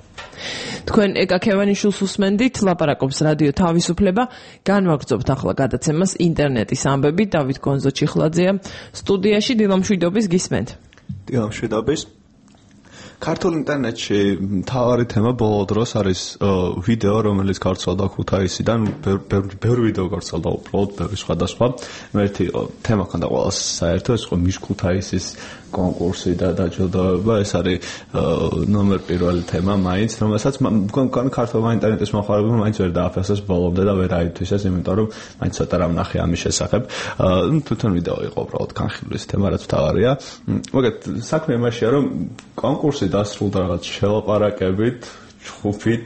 თქვენ ეკა ქევანიშვილს უსმენდით, ლაპარაკობს რადიო თავისუფლება. განვაგრძობთ ახლა გადაცემას ინტერნეტის ამბები. დავით გონზო-ჩიხლაძეა სტუდიაში. დილამშვიდობის გისმენთ. დილამშვიდობის. ქართულ ინტერნეტში მთავარი თემა ბოლო დროს არის ვიდეო, რომელიც გავრცელდა ქუთაისიდან, ბევრი ვიდეო გავრცელდა, უბრალოდ ბევრი სხვადასხვა. ერთი თემა ქონდა ყველას საერთო, ეს იყო მის ქუთაისის კონკურსი და დაჯილდოება, ეს არის ნომერ პირველი თემა მაინც, რომელსაც ქართულმა ინტერნეტის მოხარებლებმა მაინც ვერ დააფასეს ბოლომდე და ვერ აითვისეს, იმიტომ რომ მაინც ცოტა რამ ნახე ამის შესახებ. თვითონ ვიდეო იყო უბრალოდ განხილვის თემა, რაც მთავარია. მოგეთ, საქმე იმაშია, რომ კონკურსი დასრულდა რაღაც შელაპარაკებით, ჩხუბით,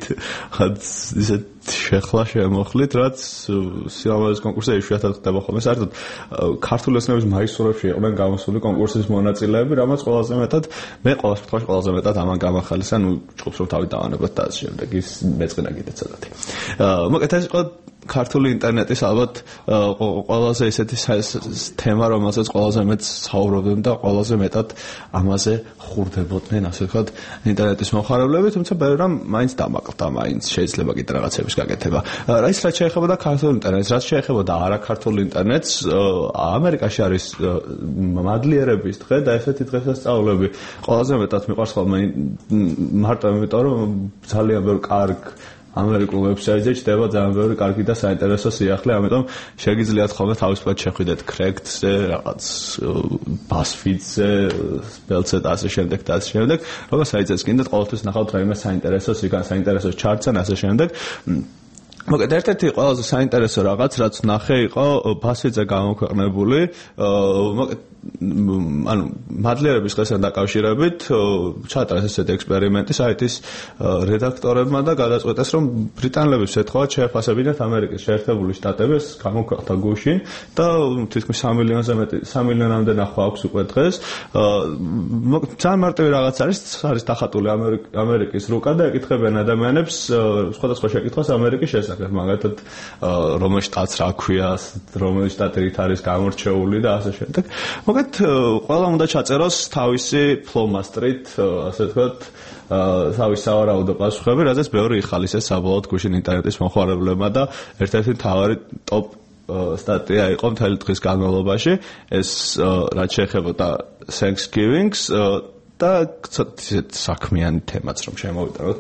ისეთ შეხლა შემოხლით, რაც სილამაზის კონკურსზე იშვიათად ხდება ხოლმე. საერთოდ ქართული ოცნების მაისურებში იყვნენ გამოსული კონკურსის მონაწილეები, რამაც ყველაზე მეტად მე ყოველ შემთხვევაში ყველაზე მეტად ამან გამახალისა, ჩხუბს რომ თავი დავანებოთ და ამ შემდეგ ის მეწყინა კიდე ცოტათი. მოკეთ ეს იყო ქართული ინტერნეტის ალბათ ყველაზე ესეთი თემა, რომელსაც ყველაზე მეტ საუბრობდნენ და ყველაზე მეტად ამაზე ხურდებოდნენ, ასე ვთქვათ, ინტერნეტის მომხმარებლები, თუმცა ბევრი რამ მაინც დამაყრდა, მაინც შეიძლება კიდე რაღაცების გაკეთება. რაც შეეხებოდა ქართულ ინტერნეტს, რაც შეეხებოდა არაქართულ ინტერნეტს, ამერიკაში არის მადლიერების დღე და ესეთი დღესასწაულები ყველაზე მეტად მიყვარს ხოლმე მარტო იმიტომ, რომ ძალიან ბევრი კარგი ამერიკულ ვებსაიტზე ჩდება ძალიან ბევრი კარგი და საინტერესო სიახლე, ამიტომ შეგიძლიათ ხოლმე თავისუფლად შეხვიდეთ Cracked-ზე, რაღაც BuzzFeed-ზე, Spells-ზე და ასე შემდეგ და ასე შემდეგ. როგორც საიტზეც კიდეთ ყოველთვის ნახავთ რაიმე საინტერესოს, საინტერესო ჩარტს ან ასე შემდეგ. მოგეთ, ერთ-ერთი ყველაზე საინტერესო რაღაც, რაც ნახე, იყო BuzzFeed-ზე გამოქვეყნებული. მოგეთ, ანუ მადლიერების დღესთან დაკავშირებით ჩაატარეს ესეთი ექსპერიმენტი საიტის რედაქტორებმა და გადაწყვეტეს, რომ ბრიტანელებს ეთხოვათ შეაფასებინათ ამერიკის შეერთებული შტატების გამოქვეყნდა გუშინ და თითქმის 3 მილიონამდე ნახვა აქვს უკვე დღეს. ძალიან მარტივი რაღაც არის დახატული ამერიკის რუკა და ეკითხებიან ადამიანებს სხვადასხვა შეკითხვას ამერიკის შესახებ, მაგალითად რომელ შტატს რა ქვია, რომელი შტატი რით არის გამორჩეული და ასე შემდეგ. მოგეთ ყველა უნდა ჩაწეროს თავისი ფლომასტრით, ასე ვთქვათ, თავის სავარაუდო პასუხები, რადგან ბევრი იხალისეს საბოლოოდ გუშინ ინტერნეტის მომხმარებლებმა და ერთ-ერთი მთავარი ტოპ სტატია იყო მთელი დღის განმავლობაში, ეს რაც შეეხებოდა Thanksgiving-ს და საქმიანი თემაც რომ შემოვიტანოთ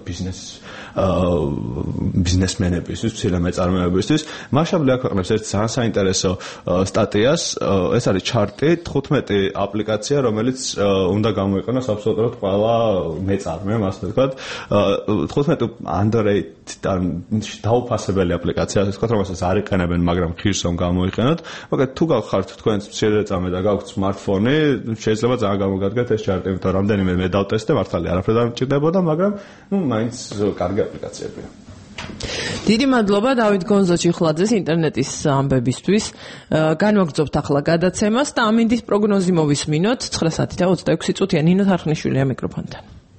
ბიზნესმენებისთვის, მცირე მეწარმეებისთვის. მასშტაბი აქვეყნებს ერთ ძალიან საინტერესო სტატიას. ეს არის ჩარტი 15 აპლიკაცია, რომელიც უნდა გამოიყენოს აბსოლუტურად ყველა მეწარმემ, ასე ვთქვათ. 15 underrated და დაუფასებელი აპლიკაცია, ასე ვთქვათ, რომელსაც არ იყენებენ, მაგრამ ღირს რომ გამოიყენოთ. მოგეთ თუ გახართ თქვენც მცირე მეწარმე და გაქვთ smartphone-ი, შეიძლება ძალიან გამოგადგეთ ეს ჩარტი, იმიტომ რომ რამდენიმე მე დავტესტე, მართალი არაფერი არ მჭირდებოდა, მაგრამ მაინც კარგი აპლიკაციებია. დიდი მადლობა დავით გონზო-ჩიხლაძეს ინტერნეტის ამბებისთვის. განვაგრძობთ ახლა გადაცემას და ამინდის პროგნოზი მოვისმინოთ 9 საათი და 26 წუთია. ნინო თარხნიშვილია მიკროფონთან.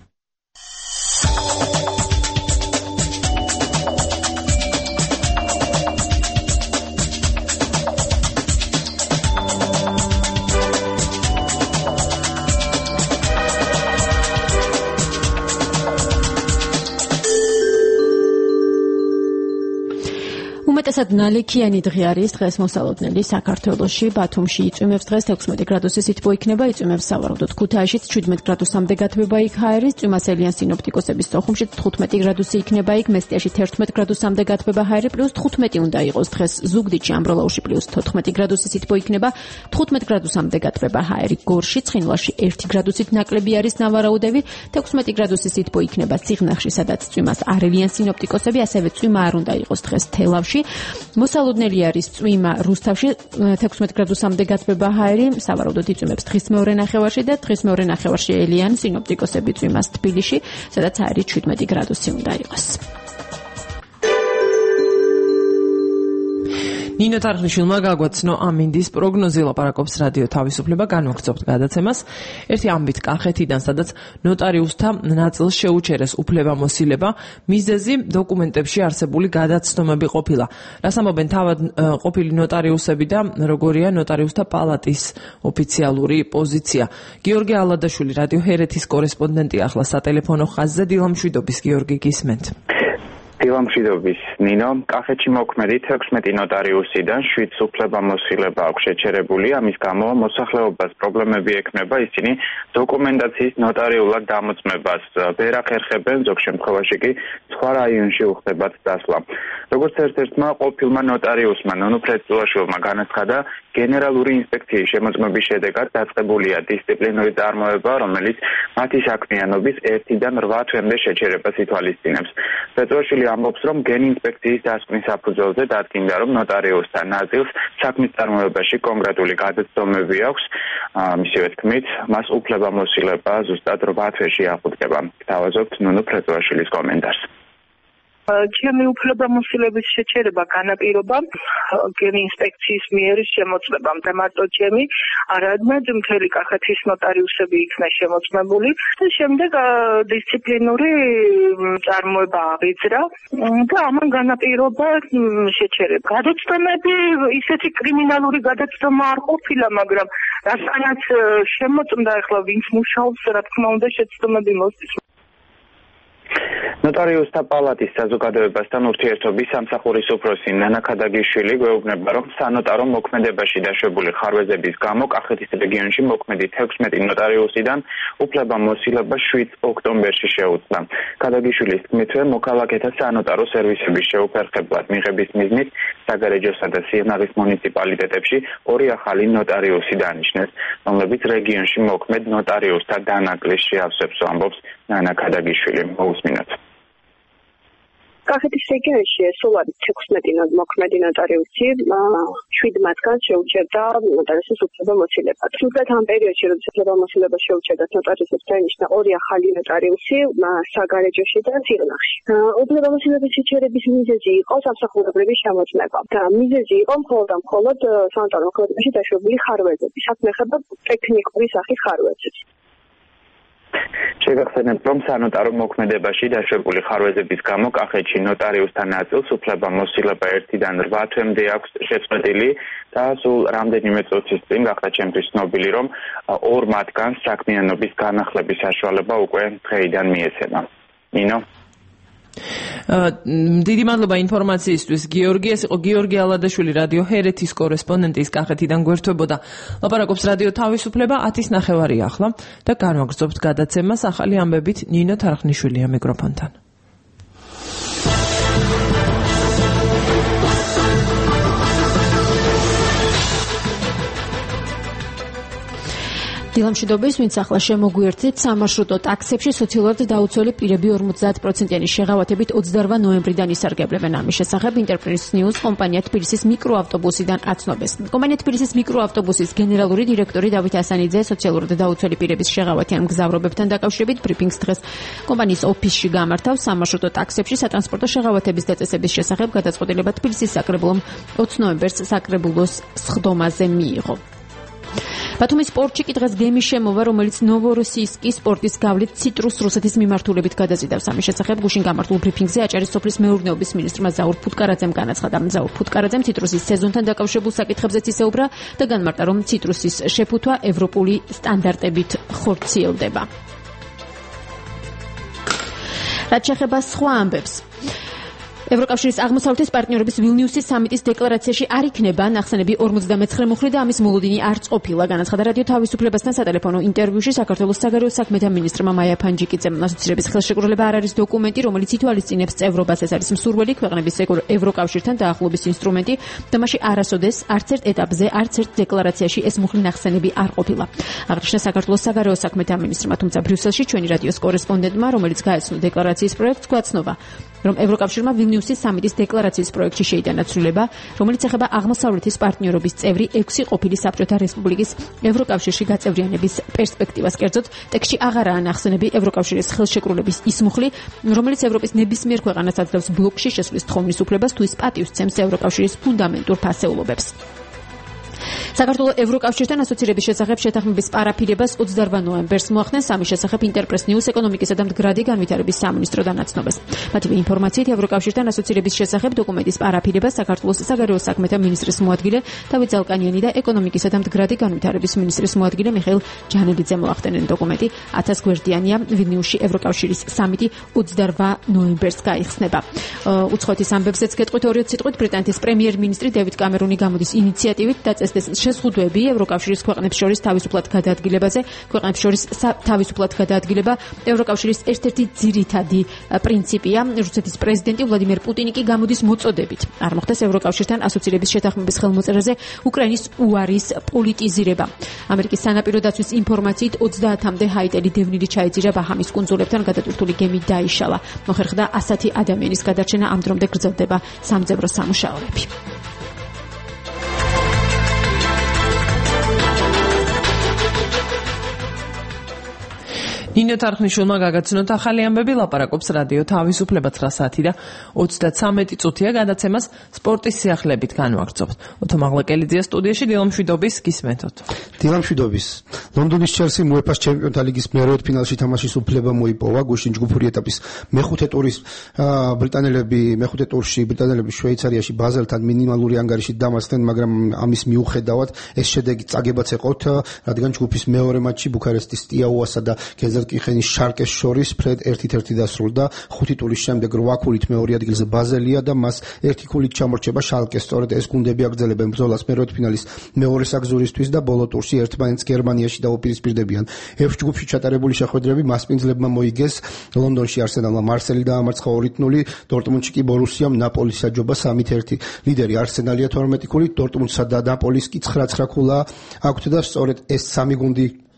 უმეტესად ნალექიანი დღე არის დღეს მოსალოდნელი საქართველოში. ბათუმში იწვიმებს დღეს 16 გრადუსი სითბო იქნება, იწვიმებს სავარაუდოდ ქუთაისშიც 17 გრადუსამდე გათბება იქ ჰაერის, წვიმასელიან სინოპტიკოსების სოხუმში 15 გრადუსი იქნება იქ, მესტიაში 11 გრადუსამდე გათბება ჰაერი, +15 უნდა იყოს დღეს ზუგდიდში, ამბროლაურში +14 გრადუსი სითბო იქნება, 15 გრადუსამდე გათბება ჰაერი, გორში, ცხინვალში 1 გრადუსით ნაკლები არის ნავარაუდები, 16 გრადუსი სითბო იქნება ციხნახში, სადაც წვიმას არევიან სინოპტიკოსები, ასევე წვიმა არ უნდა იყოს დღეს თელავში. მოსალოდნელი არის წვიმა რუსთავში 16 გრადუსამდე გათბება ჰაერი, სავარაუდოდ იწვიმებს დღის მეორე ნახევარში და დღის მეორე ნახევარში ელიან სინოპტიკოსები წვიმას თბილისში, სადაც ჰაერი 17 გრადუსი უნდა იყოს. ნინო თარხნიშვილმა გაგვაცნო ამინდის პროგნოზი, ლაპარაკობს რადიო თავისუფლება, განვაგრძობთ გადაცემას. ერთი ამბით კახეთიდან, სადაც ნოტარიუსთა ნაწილს შეუჩერეს უფლებამოსილება, მიზეზი დოკუმენტებში არსებული გადაცდომები ყოფილა. რას ამბობენ თავად ყოფილი ნოტარიუსები და როგორია ნოტარიუსთა პალატის ოფიციალური პოზიცია. გიორგი ალადაშვილი, რადიო ჰერეთის კორესპონდენტი, ახლა სატელეფონო ხაზზე. დილამშვიდობის, გიორგი, გისმენთ. დილამშვიდობის, ნინო. კახეთში მოქმედი 16 ნოტარიუსიდან 7 უფლებამოსილება აქვს შეჩერებული, ამის გამო მოსახლეობას პრობლემები ექმნება, ისინი დოკუმენტაციის ნოტარიულად დამოწმებას ვერ ახერხებენ, ზოგ შემთხვევაში კი სხვა რაიონში უხდებათ დასვლა. როგორც ერთ-ერთმა ყოფილმა ნოტარიუსმა ნონუ ფრეწულაშვილმა განაცხადა, გენერალური ინსპექციის შემოწმების შედეგად დაწყებულია დისციპლინური წარმოება, რომელიც მათი საქმიანობის 1-დან 8 თვემდე შეჩერებას ითვალისწინებს. ფრეწულაშვილი ამბობს, რომ გენინსპექციის დასკვნის საფუძველზე დადგინდა, რომ ნოტარიუსთა ნაწილს საქმის წარმოებაში კონკრეტული გადაცდომები აქვს. მისივე თქმით, მას უფლებამოსილება ზუსტად 8 თვეში აღუდგება. გთავაზობთ ნუნუ ფრეწულაშვილის კომენტარს. ჩემი უფლებამოსილების შეჩერება განაპირობა გენინსპექციის მიერ შემოწმებამ და მარტო ჩემი, არამედ მთელი კახეთის ნოტარიუსები იქნა შემოწმებული და შემდეგ დისციპლინური წარმოება აღიძრა და ამან განაპირობა შეჩერება. გადაცდომები ისეთი კრიმინალური გადაცდომა არ ყოფილა, მაგრამ რასაც შემოწმდა, ახლა ვინც მუშაობს, რა თქმა უნდა შეცდომები მოსდის. ნოტარიუსთა პალატის საზოგადოებასთან ურთიერთობის სამსახურის უფროსი ნანა ქადაგიშვილი გვეუბნება, რომ სანოტარო მოქმედებაში დაშვებული ხარვეზების გამო კახეთის რეგიონში მოქმედი 16 ნოტარიუსიდან უფლებამოსილება 7 ოქტომბერში შეუწყდა. ქადაგიშვილის თქმით, მოქალაქეთა სანოტარო სერვისების შეუფერხებლად მიღების მიზნით საგარეჯოსა და სიღნაღის მუნიციპალიტეტებში 2 ახალი ნოტარიუსი დანიშნეს, რომლებიც რეგიონში მოქმედ ნოტარიუსთა დანაკლისს შეავსებს, ამბობს ნანა ქადაგიშვილი. მოусმინოთ. კახეთის რეგიონში სულ არის 16 მოქმედი ნოტარიუსი, 7 მათგან შეუჩერდა ნოტარიუსის უფლებამოსილება. თუმცა ამ პერიოდში, როდესაც უფლებამოსილება შეუჩერდა ნოტარიუსებს, დაინიშნა 2 ახალი ნოტარიუსი საგარეჯოში და სიღნაღში. უფლებამოსილების შეჩერების მიზეზი იყო სამსახურებრივი შემოწმება და მიზეზი იყო მხოლოდ სანიტარულ მოქმედებაში დაშვებული ხარვეზები, საქმე ეხება ტექნიკური სახის ხარვეზებს. შეგახსენებთ, რომ სანიტარო მოქმედებაში დაშვებული ხარვეზების გამო კახეთში ნოტარიუსთან ნაწილს უფლებამოსილება 1-დან 8 თვემდე აქვს შეწყვეტილი და სულ რამდენიმე წუთის წინ გახდა ჩემთვის ცნობილი, რომ 2 მათგანს საქმიანობის განახლების საშუალება უკვე დღეიდან მიეცემა. ნინო დიდი მადლობა ინფორმაციისთვის. გიორგი, ეს იყო გიორგი ალადაშვილი, რადიო ჰერეთის კორესპონდენტი, ის კახეთიდან გვერდთვებოდა. ლაპარაკობს რადიო თავისუფლება 10:09 ახლა და განვაგრძობთ გადაცემას ახალი ამბებით. ნინო თარხნიშვილია მიკროფონთან. დილამშვიდობის, ვინც ახლა შემოგვიერთდით, სამარშრუტო ტაქსებში სოციალურად დაუცველი პირები 50%-იანი შეღავათებით 28 ნოემბრიდან ისარგებლებენ. ამის შესახებ ინტერპრეს ნიუს კომპანია თბილისის მიკროავტობუსიდან აცნობეს. კომპანია თბილისის მიკროავტობუსის გენერალური დირექტორი დავით ასანიძე სოციალურად დაუცველი პირების შეღავათიან მგზავრობებთან დაკავშირებით ბრიფინგს დღეს კომპანიის ოფისში გამართავს. სამარშრუტო ტაქსებში სატრანსპორტო შეღავათების დაწესების შესახებ გადაწყვეტილება თბილისის საკრებულომ 20 ნოემბერს საკრებულოს სხდომაზე მიიღო. ბათუმის პორტში კი დღეს გემი შემოვა, რომელიც ნოვოროსიისკის პორტის გავლით ციტრუს რუსეთის მიმართულებით გადაზიდავს. ამის შესახებ გუშინ გამართულ ბრიფინგზე აჭარის სოფლის მეურნეობის მინისტრმა ზაურ ფუტკარაძემ განაცხადა. ზაურ ფუტკარაძემ ციტრუსის სეზონთან დაკავშირებულ საკითხებზეც ისეუბრა და განმარტა, რომ ციტრუსის შეფუთვა ევროპული სტანდარტებით ხორციელდება. რაც შეეხება სხვა ამბებს, ევროკავშირის აღმოსავლეთის პარტნიორობის ვილნიუსის სამიტის დეკლარაციაში არ იქნება ნახსენები 59 მუხლი და ამის მოლოდინი არც ყოფილა, განაცხადა რადიო თავისუფლებასთან სატელეფონო ინტერვიუში საქართველოს საგარეო საქმეთა მინისტრმა მაია ფანჯიკიძემ. ასოცირების ხელშეკრულება არ არის დოკუმენტი, რომელიც ითვალისწინებს წევრობას, ეს არის მსურველი ქვეყნების ევროკავშირთან დაახლოების ინსტრუმენტი და მასში არასოდეს არც ერთ ეტაპზე, არც ერთ დეკლარაციაში ეს მუხლი ნახსენები არ ყოფილა. აღნიშნა საქართველოს საგარეო საქმეთა მინისტრმა, თუმცა ბრიუსელში ჩვენი რადიოს კორესპონდენტმა, რომელიც გაეცნო დეკლარაციის პროექტს, გვაცნობა, რომ ევროკავშირმა ვილნიუსის სამიტის დეკლარაციის პროექტში შეიტანა ცვლილება, რომელიც ეხება აღმოსავლეთის პარტნიორობის წევრი 6 ყოფილი საბჭოთა რესპუბლიკის ევროკავშირში გაწევრიანების პერსპექტივას. კერძოდ, ტექსტში აღარაა ნახსენები ევროკავშირის ხელშეკრულების ის მუხლი, რომელიც ევროპის ნებისმიერ ქვეყანას აძლევს ბლოკში შესვლის თხოვნის უფლებას თუ ის პატივს ცემს ევროკავშირის ფუნდამენტურ ფასეულობებს. საქართველოს ევროკავშირთან ასოცირების შესახებ შეთანხმების პარაფირებას 28 ნოემბერს მოახდენს. ამის შესახებ ინტერპრეს ნიუს ეკონომიკისა და მდგრადი განვითარების სამინისტროდან აცნობეს. მათივე ინფორმაციით ევროკავშირთან ასოცირების შესახებ დოკუმენტის პარაფირებას საქართველოს საგარეო საქმეთა მინისტრის მოადგილე დავით ზალკანიანი და ეკონომიკისა და მდგრადი განვითარების მინისტრის მოადგილე მიხეილ ჯანელიძე მოახდენენ. დოკუმენტი 1000 გვერდიანია. ვილნიუსში ევროკავშირის სამიტი 28 ნოემბერს გაიხსნება. უცხოეთის ამბებზეც გეტყვით 2 სიტყვით, ბრიტანეთის პრემიერ-მინისტრი დევიდ კამერონი გამოდის ინიციატივით დაწესდეს შეზღუდვები ევროკავშირის ქვეყნებს შორის თავისუფლად გადაადგილებაზე. ქვეყნებს შორის თავისუფლად გადაადგილება ევროკავშირის ერთ-ერთი ძირითადი პრინციპია. რუსეთის პრეზიდენტი ვლადიმერ პუტინი კი გამოდის მოწოდებით არ მოხდეს ევროკავშირთან ასოცირების შეთანხმების ხელმოწერაზე უკრაინის უარის პოლიტიზირება. ამერიკის სანაპირო დაცვის ინფორმაციით 30-მდე ჰაიტელი დევნილი ჩაეძირა ბაჰამის კუნძულებთან გადატვირთული გემი დაიშალა. მოხერხდა 100 ადამიანის გადარჩენა, ამ დრომდე გრძელდება სამძებრო სამუშაოები. ნინო თარხნიშვილმა გაგაცნოთ ახალი ამბები, ლაპარაკობს რადიო თავისუფლება 9 საათი და 33 წუთია გადაცემას სპორტის სიახლეებით განვაგრძობთ. ოთო მაღლაკელიძეა სტუდიაში, დილამშვიდობის, გისმენთ. დილამშვიდობის. ლონდონის ჩელსიმ UEFA-ს ჩემპიონთა ლიგის მერვედ ფინალში თამაშის უფლება მოიპოვა. გუშინ ჯგუფური ეტაპის მეხუთე ტურის მეხუთე ტურში ბრიტანელები შვეიცარიაში ბაზელთან მინიმალური ანგარიშით დამარცხდნენ, მაგრამ ამის მიუხედავად ეს შედეგი წაგებაც ეყოთ, რადგან ჯგუფის მეორე მატჩი ბუქარესტის სტიაუასა და კიხენის შარკეს შორის ფრედ 1-1 დასრულდა. 5 ტურის შემდეგ 8 ქულით მეორე ადგილზე ბაზელია და მას 1 ქულით ჩამორჩება შალკე. სწორედ ეს გუნდები აგრძელებენ ბრძოლას მერვედ ფინალის მეორე საგზურისთვის და ბოლო ტურში ერთმანეთს გერმანიაში დაუპირისპირდებიან. F ჯგუფში ჩატარებული შეხვედრები მასპინძლებმა მოიგეს. ლონდონში არსენალმა მარსელი დაამარცხა 2-0, დორტმუნდში კი ბორუსიამ ნაპოლის აჯობა 3-1. ლიდერი არსენალია 12 ქულით, დორტმუნდსა და ნაპოლის კი 9 ქულა აქვთ და სწორედ ეს სამი გუნდი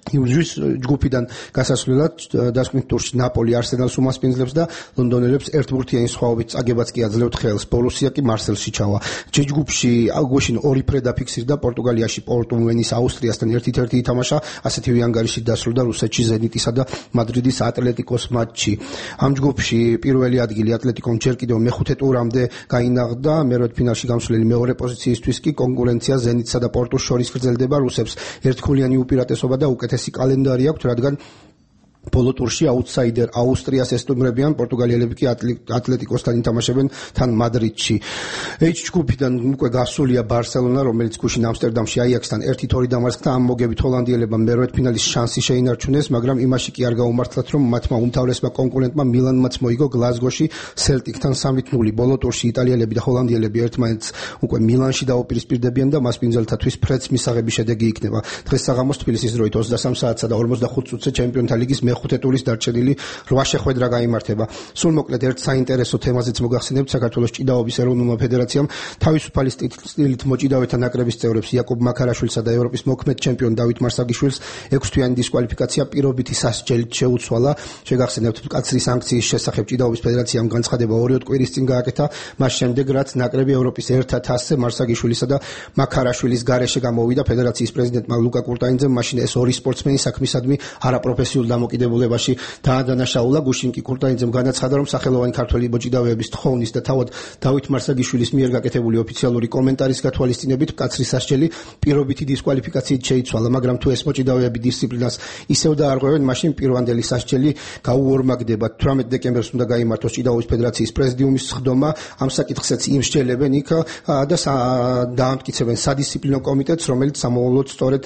იმის ჯგუფიდან გასასვლელად დასკვნით ტურში ნაპოლი არსენალს უმასპინძლებს და ლონდონელებს ერთბურთიანი სხვაობით წაგებაც კი აძლევთ ხელს. ბორუსია კი მარსელში ჩავა. ჯგუფში აგვიშინ ორი ფრე დაფიქსირდა პორტუგალიაში პორტუ ვენის აუსტრიასთან 1-1 ითამაშა, ასეთივე ანგარიშით დასრულდა რუსეთში ზენიტისა და მადრიდის ატლეტიკოს მატჩი. ამ ჯგუფში პირველი ადგილი ატლეტიკომ ჯერ კიდევ მეხუთე ტურამდე გაინაღდა, მერვედფინალში გამსვლელი მეორე პოზიციისთვის კი კონკურენცია ზენიტსა და პორტუს შორის გრძელდება. რუსებს ერთგულიანი უპირატესობა და უკეთესი კალენდარი აქვს, რადგან ბოლო ტურში აუტსაიდერ აუსტრიას ესტუმრებიან, პორტუგალიელები კი ატლეტიკოსთან ითამაშებენ თან მადრიდში. H ჯგუფიდან უკვე გასულია ბარსელონა, რომელიც გუშინ ამსტერდამში აიაქსთან 1-2 დამარცხდა. ამ მოგებით ჰოლანდიელებმა მერვედფინალის შანსი შეინარჩუნეს, მაგრამ იმაში კი არ გაუმართლათ, რომ მათმა უმთავრესმა კონკურენტმა მილანმაც მოიგო გლაზგოში სელტიკთან 3-0. ბოლო ტურში იტალიელები და ჰოლანდიელები ერთმანეთს უკვე მილანში დაუპირისპირდებიან და მასპინძელთათვის ფრეც მისაღები შედეგი იქნება. დღეს საღამოს თბილისის დროით 23 საათსა და 45 წუთზე ჩემპიონთა ლიგის მეხუთე ტურის დარჩენილი 8 შეხვედრა გაიმართება. სულ მოკლედ ერთ საინტერესო თემაზეც მოგახსენებთ. საქართველოს ჭიდაობის ეროვნულმა ფედერაციამ თავისუფალი სტილით მოჭიდავეთა ნაკრების წევრებს იაკობ მაქარაშვილსა და ევროპის მოქმედ ჩემპიონ დავით მარსაგიშვილს 6-თვიანი დისკვალიფიკაცია პირობითი სასჯელით შეუცვალა. შეგახსენებთ, მკაცრი სანქციის შესახებ ჭიდაობის ფედერაციამ განცხადება 2 კვირის წინ გააკეთა, მას შემდეგ რაც ნაკრები ევროპის ერთ თასზე მარსაგიშვილისა და მაქარაშვილის გარეშე გამოვიდა. ფედერაციის პრეზიდენტმა ლუკა კურტაინძემ მაშინ ეს ორი სპორტსმენი საქმისადმი არაპროფესიულ დამოკიდებულებაში დაადანაშაულა. გუშინ კი კურტაინძემ განაცხადა, რომ სახელოვანი ქართველი მოჭიდავეების თხოვნის და თავად დავით მარსაგიშვილის მიერ გაკეთებული ოფიციალური კომენტარის გათვალისწინებით მკაცრი სასჯელი პირობითი დისკვალიფიკაციით შეიცვალა, მაგრამ თუ ეს მოჭიდავეები დისციპლინას ისევ დაარღვევენ, მაშინ პირვანდელი სასჯელი გაუორმაგდება. 18 დეკემბერს უნდა გაიმართოს ჭიდაობის ფედერაციის პრეზიდიუმის სხდომა. ამ საკითხსაც იმსჯელებენ იქ და დაამტკიცებენ სადისციპლინო კომიტეტს, რომელიც სამოვლოდ სწორედ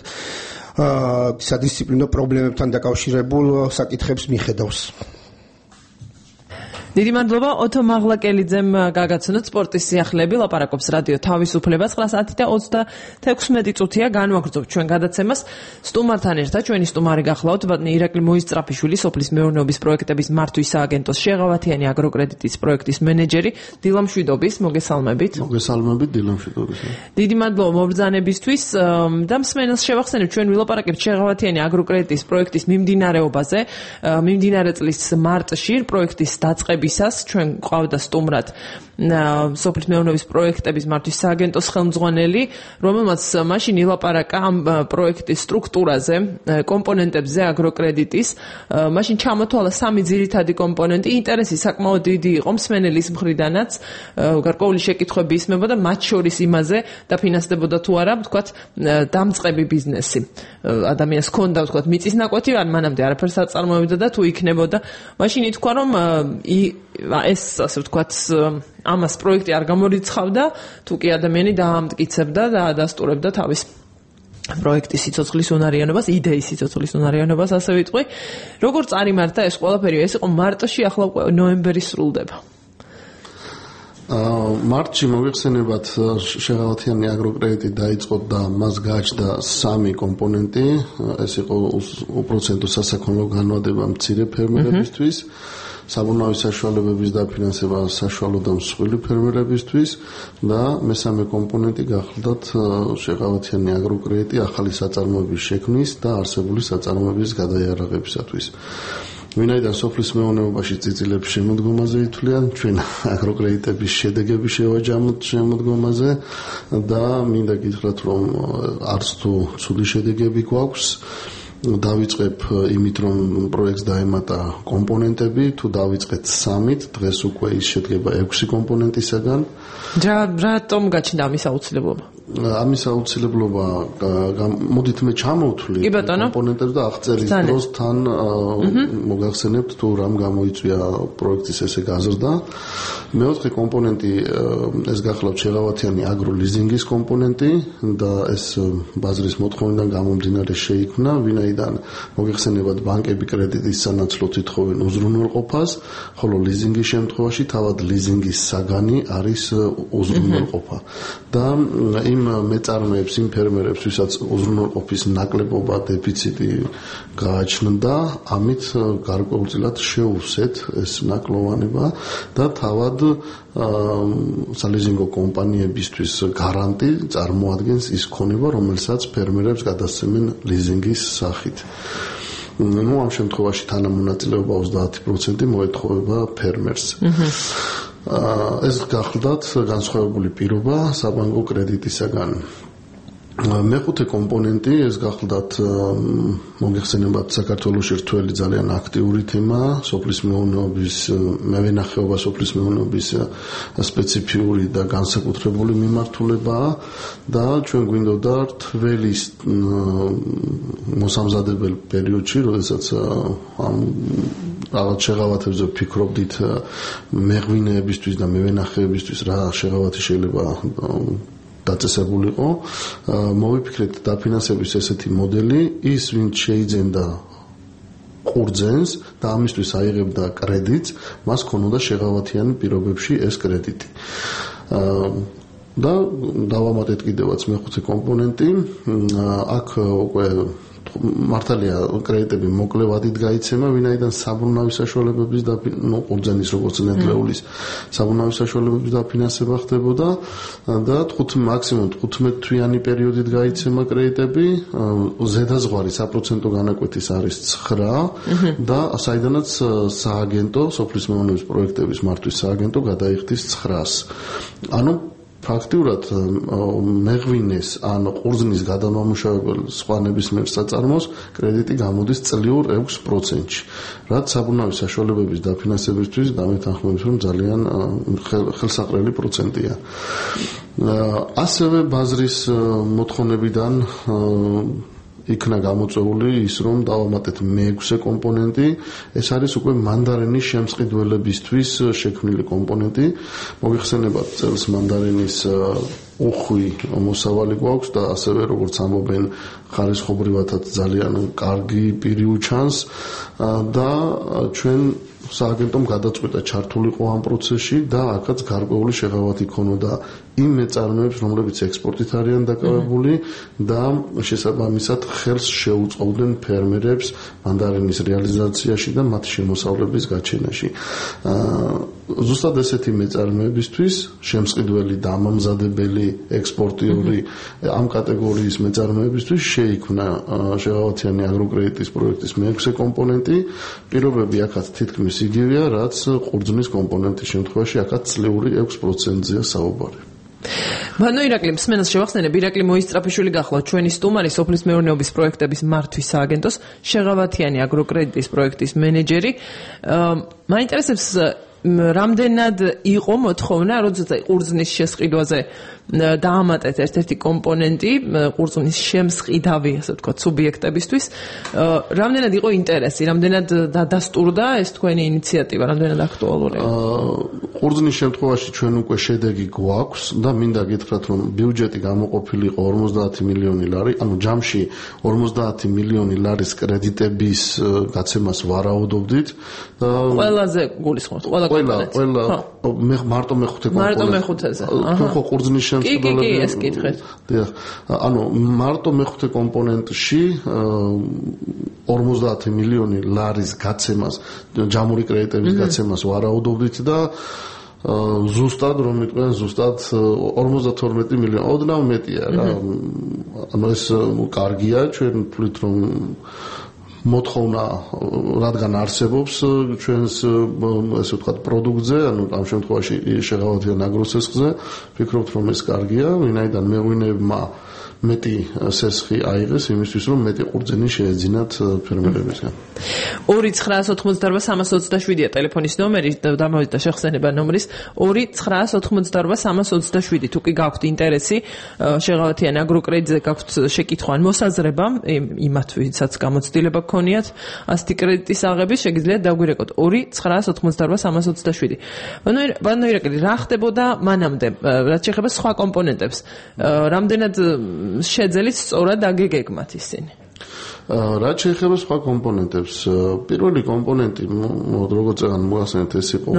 სადისციპლინო პრობლემებთან დაკავშირებულ საკითხებს მიხედავს. დიდი მადლობა ოთო მაღლაკელიძემ გაგაცნოთ სპორტის სიახლეები. ლაპარაკობს რადიო თავისუფლება. 9:26 და 36 წუთია განვაგრძობთ ჩვენ გადაცემას. სტუმართან ერთად ჩვენი სტუმარი გახლავთ ბატონი ირაკლი მოისწრაფიშვილი, სოფლის მეურნეობის პროექტების მართვის სააგენტოს შეღავათიანი აგროკრედიტის პროექტის მენეჯერი. დილამშვიდობის, მოგესალმებით. მოგესალმებით, დილამშვიდობის. დიდი მადლობა მობრძანებისთვის და მსმენელს შევახსენებ, ჩვენ ვილაპარაკებთ შეღავათიანი აგროკრედიტის პროექტის მიმდინარეობაზე. მიმდინარე წლის მარტში პროექტის დაწყება ჩვენ ყავდა სტუმრად სოფლის მეურნეობის პროექტების მართვის სააგენტოს ხელმძღვანელი, რომელმაც მაშინ ილაპარაკა ამ პროექტის სტრუქტურაზე, კომპონენტებზე აგროკრედიტის. მაშინ ჩამოთვალა 3 ძირითადი კომპონენტი. ინტერესი საკმაოდ დიდი იყო მსმენელის მხრიდანაც, გარკვეული შეკითხვები ისმებოდა მათ შორის იმაზე, დაფინანსდებოდა თუ არა, ვთქვათ, დამწყები ბიზნესი. ადამიანს ჰქონდა, ვთქვათ, მიწის ნაკვეთი, ან მანამდე არაფერს აწარმოებდა და თუ იქნებოდა, მაშინ ითქვა, რომ ეს ასე ვთქვათ ამას პროექტი არ გამორიცხავდა, თუ კი ადამიანი დაამტკიცებდა და ადასტურებდა თავის პროექტის სიცოცხლის უნარიანობას, იდეის სიცოცხლის უნარიანობას, ასე ვიტყვი. როგორ წარიმართა ეს ყველაფერი? ეს იყო მარტში, ახლა ნოემბერი სრულდება. მარტში მოიხსენებათ შეღავათიანი აგროკრედიტი დაიწყო და მას გააჩნდა 3 კომპონენტი. ეს იყო უპროცენტო სასაქონლო განმადება მცირე ფერმერებისთვის, საბუნავის საშუალებების დაფინანსება საშუალო და მსხვილი ფერმერებისთვის და მესამე კომპონენტი გახლდათ შეღავათიანი აგროკრედიტი ახალი საწარმოების შექმნის და არსებული საწარმოების გადაიარაღებისათვის. ვინაიდან სოფლის მეურნეობაში წიწილების შემოდგომაზე ითვლიან, ჩვენ აგროკრედიტების შედეგები შევაჯამოთ შემოდგომაზე და მინდა გითხრათ, რომ არც თუ ცუდი შედეგები გვაქვს. დავიწყებ იმით, რომ პროექტს დაემატა კომპონენტები, თუ დავიწყეთ 3-ით, დღეს უკვე ის შედგება 6 კომპონენტისაგან. რატომ გაჩნდა ამის აუცილებლობა? ამის აუცილებლობა მოდით მე ჩამოვთვლი კომპონენტებს და აღწერის დროს თან მოგახსენებთ თუ რამ გამოიწვია პროექტის ესე გაზრდა. მეოთხე კომპონენტი ეს გახლავთ შეღავათიანი აგროლიზინგის კომპონენტი და ეს ბაზრის მოთხოვნიდან გამომდინარე შეიქმნა, ვინაიდან მოგეხსენებათ ბანკები კრედიტის სანაცვლოდ ითხოვენ უზრუნველყოფას, ხოლო ლიზინგის შემთხვევაში თავად ლიზინგის საგანი არის უზრუნველყოფა. და იმ მეწარმეებს, იმ ფერმერებს, ვისაც უზრუნველყოფის ნაკლებობა, დეფიციტი გააჩნდა, ამით გარკვეულწილად შეუვსეთ ეს ნაკლოვანება და თავად სალიზინგო კომპანიებისთვის გარანტი წარმოადგენს ის ქონება, რომელსაც ფერმერებს გადასცემენ ლიზინგის სახით. ამ შემთხვევაში თანამონაწილეობა 30% მოეთხოვება ფერმერს. ეს გახლდათ განსხვავებული პირობა საბანკო კრედიტისაგან. მეხუთე კომპონენტი ეს გახლდათ მოგეხსენებათ საქართველოში რთველი ძალიან აქტიური თემა სოფლის მეურნეობის მევენახეობა სოფლის მეურნეობის სპეციფიური და განსაკუთრებული მიმართულებაა და ჩვენ გვინდოდა რთველი მოსამზადებელ პერიოდში როდესაც ამ რაღაც შეღავათებზე ვფიქრობდით მეღვინეებისთვის და მევენახეებისთვის რა შეღავათი შეიძლება დაწესებულიყო, მოვიფიქრეთ დაფინანსების ესეთი მოდელი, ის ვინც შეიძენდა ყურძენს და ამისთვის აიღებდა კრედიტს, მას ქონოდა შეღავათიანი პირობებში ეს კრედიტი. და დავამატეთ კიდევაც მეხუთე კომპონენტი, აქ უკვე მართალია კრედიტები მოკლევადით გაიცემა, ვინაიდან საბრუნავი საშუალებების და ყურძენის როგორც ნედლეულის საბრუნავი საშუალებების დაფინანსება ხდებოდა და მაქსიმუმ 15 თვიანი პერიოდით გაიცემა კრედიტები, ზედაზღვარი საპროცენტო განაკვეთის არის 9 და საიდანაც სააგენტო, სოფლის მეურნეობის პროექტების მართვის სააგენტო გადაიხდის 900-ს. ანუ ფაქტიურად მეღვინეს ან ყურძნის გადამამუშავებელ სხვა ნებისმიერ საწარმოს კრედიტი გამოდის წლიურ 6%-ში, რაც საბრუნავი საშუალებების დაფინანსებისთვის გამეთანხმებს, რომ ძალიან ხელსაყრელი პროცენტია. ასევე ბაზრის მოთხოვნებიდან იქნა გამოწვეული ის, რომ დავამატეთ მეექვსე კომპონენტი, ეს არის უკვე მანდარინის შემწყიდველებისთვის შექმნილი კომპონენტი. მოგეხსენებათ, წელს მანდარინის უხვი მოსავალი გვაქვს და ასევე როგორც ამბობენ, ხარისხობრივადაც ძალიან კარგი პირი უჩანს და ჩვენ სააგენტომ გადაწყვიტა ჩართულიყო ამ პროცესში და აქაც გარკვეული შეღავათი ქონოდა იმ მეწარმეებს, რომლებიც ექსპორტით არიან დაკავებული და შესაბამისად ხელს შეუწყობდნენ ფერმერებს მანდარინის რეალიზაციაში და მათ შემოსავლების გაჩენაში. ზუსტად ესეთი მეწარმეებისთვის შემწყიდველი და ამამზადებელი ექსპორტიორი ამ კატეგორიის მეწარმეებისთვის შეიქმნა შეღავათიანი აგროკრედიტის პროექტის მეექვსე კომპონენტი. პირობები აქაც თითქმის იგივეა, რაც ყურძნის კომპონენტის შემთხვევაში აქაც წლიური 6%-ზეა საუბარი. ბანო ირაკლი, მსმენელს შევახსენებ, ირაკლი მოისტრაფიშვილი გახლავთ ჩვენი სტუმარი, სოფლის მეურნეობის პროექტების მართვის სააგენტოს შეღავათიანი აგროკრედიტის პროექტის მენეჯერი. მაინტერესებს რამდენად იყო მოთხოვნა, როდესაც ყურძნის შესყიდვაზე დაამატეთ ერთ-ერთი კომპონენტი ყურძნის შემსყიდავი, ასე ვთქვათ, სუბიექტებისთვის, რამდენად იყო ინტერესი, რამდენად დადასტურდა ეს თქვენი ინიციატივა, რამდენად აქტუალურია? ყურძნის შემთხვევაში ჩვენ უკვე შედეგი გვაქვს და მინდა გითხრათ, რომ ბიუჯეტი გამოყოფილიყო 50 მილიონი ლარი, ანუ ჯამში 50 მილიონი ლარის კრედიტების გაცემას ვარაუდობდით და ყველაზე გულისხმობთ, ყველა მარტო მეხუთე კომპონენტი. მარტო მეხუთეზე. ხო, ყურძნის კი, ეს კითხეთ. დიახ. ანუ მარტო მეხუთე კომპონენტში 50 მილიონი ლარის გაცემას, ჯამური კრედიტების გაცემას ვარაუდობდით და ზუსტად რომ მიტყვიან, ზუსტად 52 მილიონი, ოდნავ მეტია რა. ანუ ეს კარგია, ჩვენ ვთვლით რომ მოთხოვნა რადგან არსებობს ჩვენს ესე ვთქვათ პროდუქტზე, ანუ ამ შემთხვევაში შეღავათიან აგროსესხზე, ვფიქრობთ რომ ეს კარგია, ვინაიდან მეღვინეებმა მეტი სესხი აიღეს იმისთვის, რომ მეტი ყურძენი შეეძინათ ფერმერებისგან. 2988327-ია ტელეფონის ნომერი, დამოვიდა შეხსენება ნომრის 2988327 თუ კი გაქვთ ინტერესი შეღავათიან აგროკრედიტზე, გაქვთ შეკითხვა ან მოსაზრება იმათ, ვისაც გამოცდილება გქონიათ ასეთი კრედიტის აღების, შეგიძლიათ დაგვირეკოთ 2988327. ბანო ირაკლი, რა ხდებოდა მანამდე, რაც შეეხება სხვა კომპონენტებს, რამდენად შეძელით სწორად აგეგეგმათ ისინი? რაც შეეხება სხვა კომპონენტებს, პირველი კომპონენტი, როგორც წეგან მოახსენეთ, ეს იყო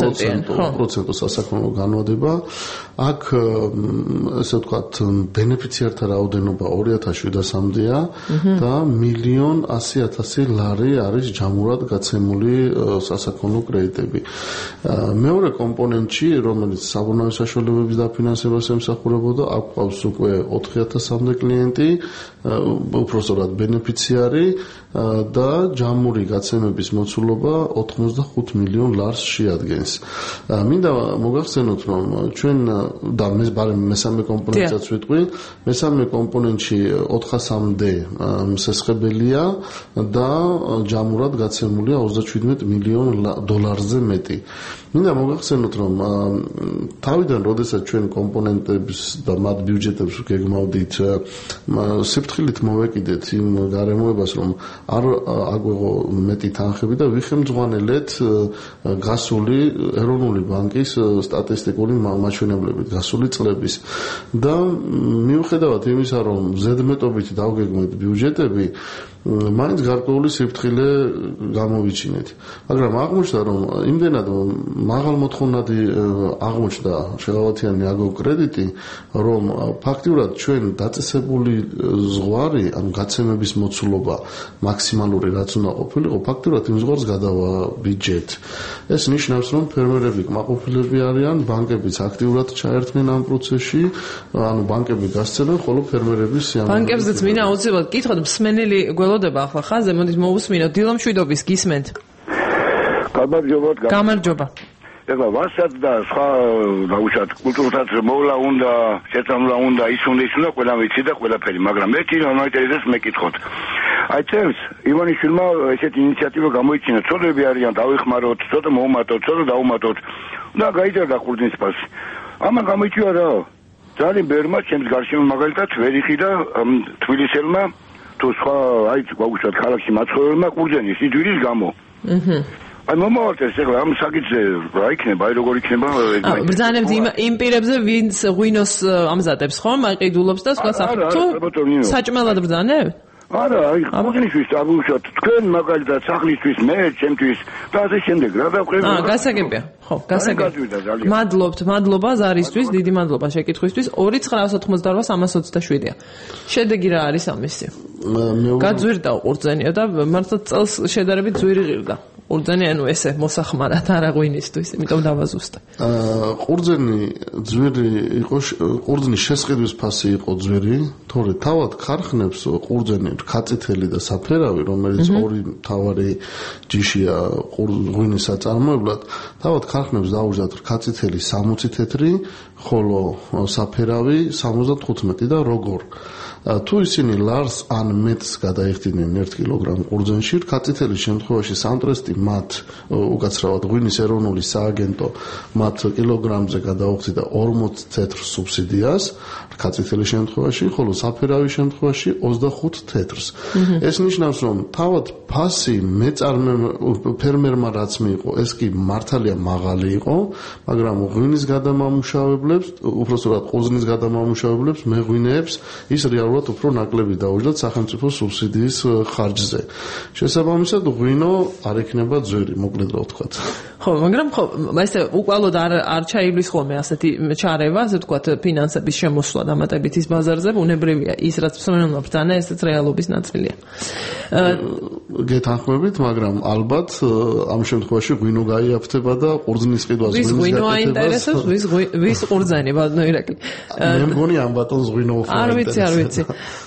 0% სასაქონლო განვადება. აქ ესე ვთქვათ, ბენეფიციართა რაოდენობა 2700-მდეა და 1,100,000 ლარი არის ჯამურად გაცემული სასაქონლო კრედიტები. მეორე კომპონენტში, რომელიც საბუნებრივი საშუალებების დაფინანსებას ემსახურებოდა, აქ ყავს უკვე 4,000-მდე კლიენტი, უпростоრად ბენეფიციარი და ჯამური გაცემების მოცულობა 85 მილიონ ლარს შეადგენს. მინდა მოგახსენოთ, რომ ჩვენ და მესამე კომპონენტსაც ვიტყვი, მესამე კომპონენტში 400-მდე მსესხებელია და ჯამურად გაცემულია 37 მილიონ დოლარზე მეტი. მინდა მოგახსენოთ, რომ თავიდან, როდესაც ჩვენ კომპონენტებს და მათ ბიუჯეტებს გეგმავდით, სიფრთხილით მოვეკიდეთ იმ გარემოებას, რომ არ აგვეღო მეტი თანხები და ვიხემძღვანელეთ გასული ეროვნული ბანკის სტატისტიკური მაჩვენებლებით გასული წლების და მიუხედავად იმისა, რომ ზედმეტობით დავგეგმეთ ბიუჯეტები, მაინც გარკვეული სიფრთხილე გამოვიჩინეთ. მაგრამ აღმოჩნდა, რომ იმდენად მაღალმოთხოვნადი აღმოჩნდა შეღავათიანი აგრო კრედიტი, რომ ფაქტიურად ჩვენ დაწესებული ზღვარი, ანუ გაცემების მოცულობა მაქსიმალური რაც უნდა ყოფილიყო, ფაქტიურად იმ ზღვარს გადავაბიჯეთ. ეს ნიშნავს, რომ ფერმერები კმაყოფილები არიან, ბანკებიც აქტიურად ჩაერთნენ ამ პროცესში, ანუ ბანკები გასცემენ, ხოლო ფერმერები სიამოვნებით. ბანკებზეც მინდა აუცილებლად კითხოთ, მსმენელი გველოდება ახლა ხაზე, მოდით მოვუსმინოთ. დილო მშვიდობის, გისმენთ. გამარჯობა. ეხლა ვასაც და სხვა დაუშვათ კულტურასაც მოვლა უნდა, შეცამლა უნდა, ის უნდა, ყველა ვიცი და ყველაფერი, მაგრამ ერთი რომ მაინტერესებს მეკითხოთ. აი წელს ივანიშვილმა ესეთი ინიციატივა გამოიჩინა, ცოდები არიან, დავიხმაროთ, ცოტა მოვუმატოთ, ცოტა დაუმატოთ და გაიძარდა ხურჯნის ფასი. ამან გამოიწვია რა? ძალიან ბერმა ჩემს გარშემო მაგალითად ვერიხი და თბილისელმა თუ სხვა აი გვაუშვათ ქალაქში მაცხოვრებელმა ყურძენის სიძვირის გამო. აი მომავალს ეხლა ამ საკითხზე რა იქნება, აი როგორ იქნება? ბრძანებთ იმ პირებზე, ვინც ღვინოს ამზადებს, ხო? მაყიდულობს და სხვა საფრთხო. საჭმელად ბრძანებთ? არა, აი ყურძნისთვის აღუშვათ თქვენ მაგალითად სახლისთვის, მე ჩემთვის და ასე შემდეგ რა დავყრები? გასაგებია. ხო, გასაგებია. მადლობა ზარისთვის, დიდი მადლობა შეკითხვისთვის. 2,988,327-ია. შედეგი რა არის ამისი? გაძვირდა ყურძენია და მართლა წელს შედარებით ძვირი ღირდა. ყურძენი ანუ ესე მოსახმარად არა ღვინისთვის, იმიტომ დავაზუსტე. ყურძენი ძვირი იყო, ყურძნის შესყიდვის ფასი იყო ძვირი, თორე თავად ქარხნებს ყურძენი რქაწითელი და საფერავი, რომელიც ორი მთავარი ჯიშია ღვინის საწარმოებლად, თავად ქარხნებს დაუჯდათ რქაწითელი 60 თეთრი, ხოლო საფერავი 75 და როგორ თუ ისინი ლარს ან მეტს გადაიხდიდნენ 1 კილოგრამ ყურძენში, რქაწითელის შემთხვევაში სამტრესტი მათ უკაცრავად ღვინის ეროვნული სააგენტო მათ კილოგრამზე გადაუხდიდა 40 თეთრ სუბსიდიას რქაწითელის შემთხვევაში, ხოლო საფერავის შემთხვევაში 25 თეთრს. ეს ნიშნავს, რომ თავად ფასი ფერმერმა რაც მიიღო, ეს კი მართალია მაღალი იყო, მაგრამ ღვინის გადამამუშავებლებს, უпростоრად ყურძნის გადამამუშავებლებს, მეღვინეებს ის რეალურად უფრო ნაკლები დაუჯდათ სახელმწიფო სუბსიდიის ხარჯზე. შესაბამისად, ღვინო არ იქნება ძვირი, მოკლედ რა ვთქვათ. ხო, მაგრამ ხო, ესე უკვალოდ არ ჩაივლის ხოლმე ასეთი ჩარევა, ასე ვთქვათ, ფინანსების შემოსვლა დამატებით ის ბაზარზე, უნებრივია ის, რაც მსმენელმა ბრძანა, ესეც რეალობის ნაწილია. გეთანხმებით, მაგრამ ალბათ ამ შემთხვევაში ღვინო გაიაფთება და ყურძნის ყიდვას ვის ღვინო აინტერესებს, ვის ყურძენი, ბატონო ირაკლი. მე მგონი ამ ბატონს ღვინო უფრო აინტერესებს. არ ვიცი.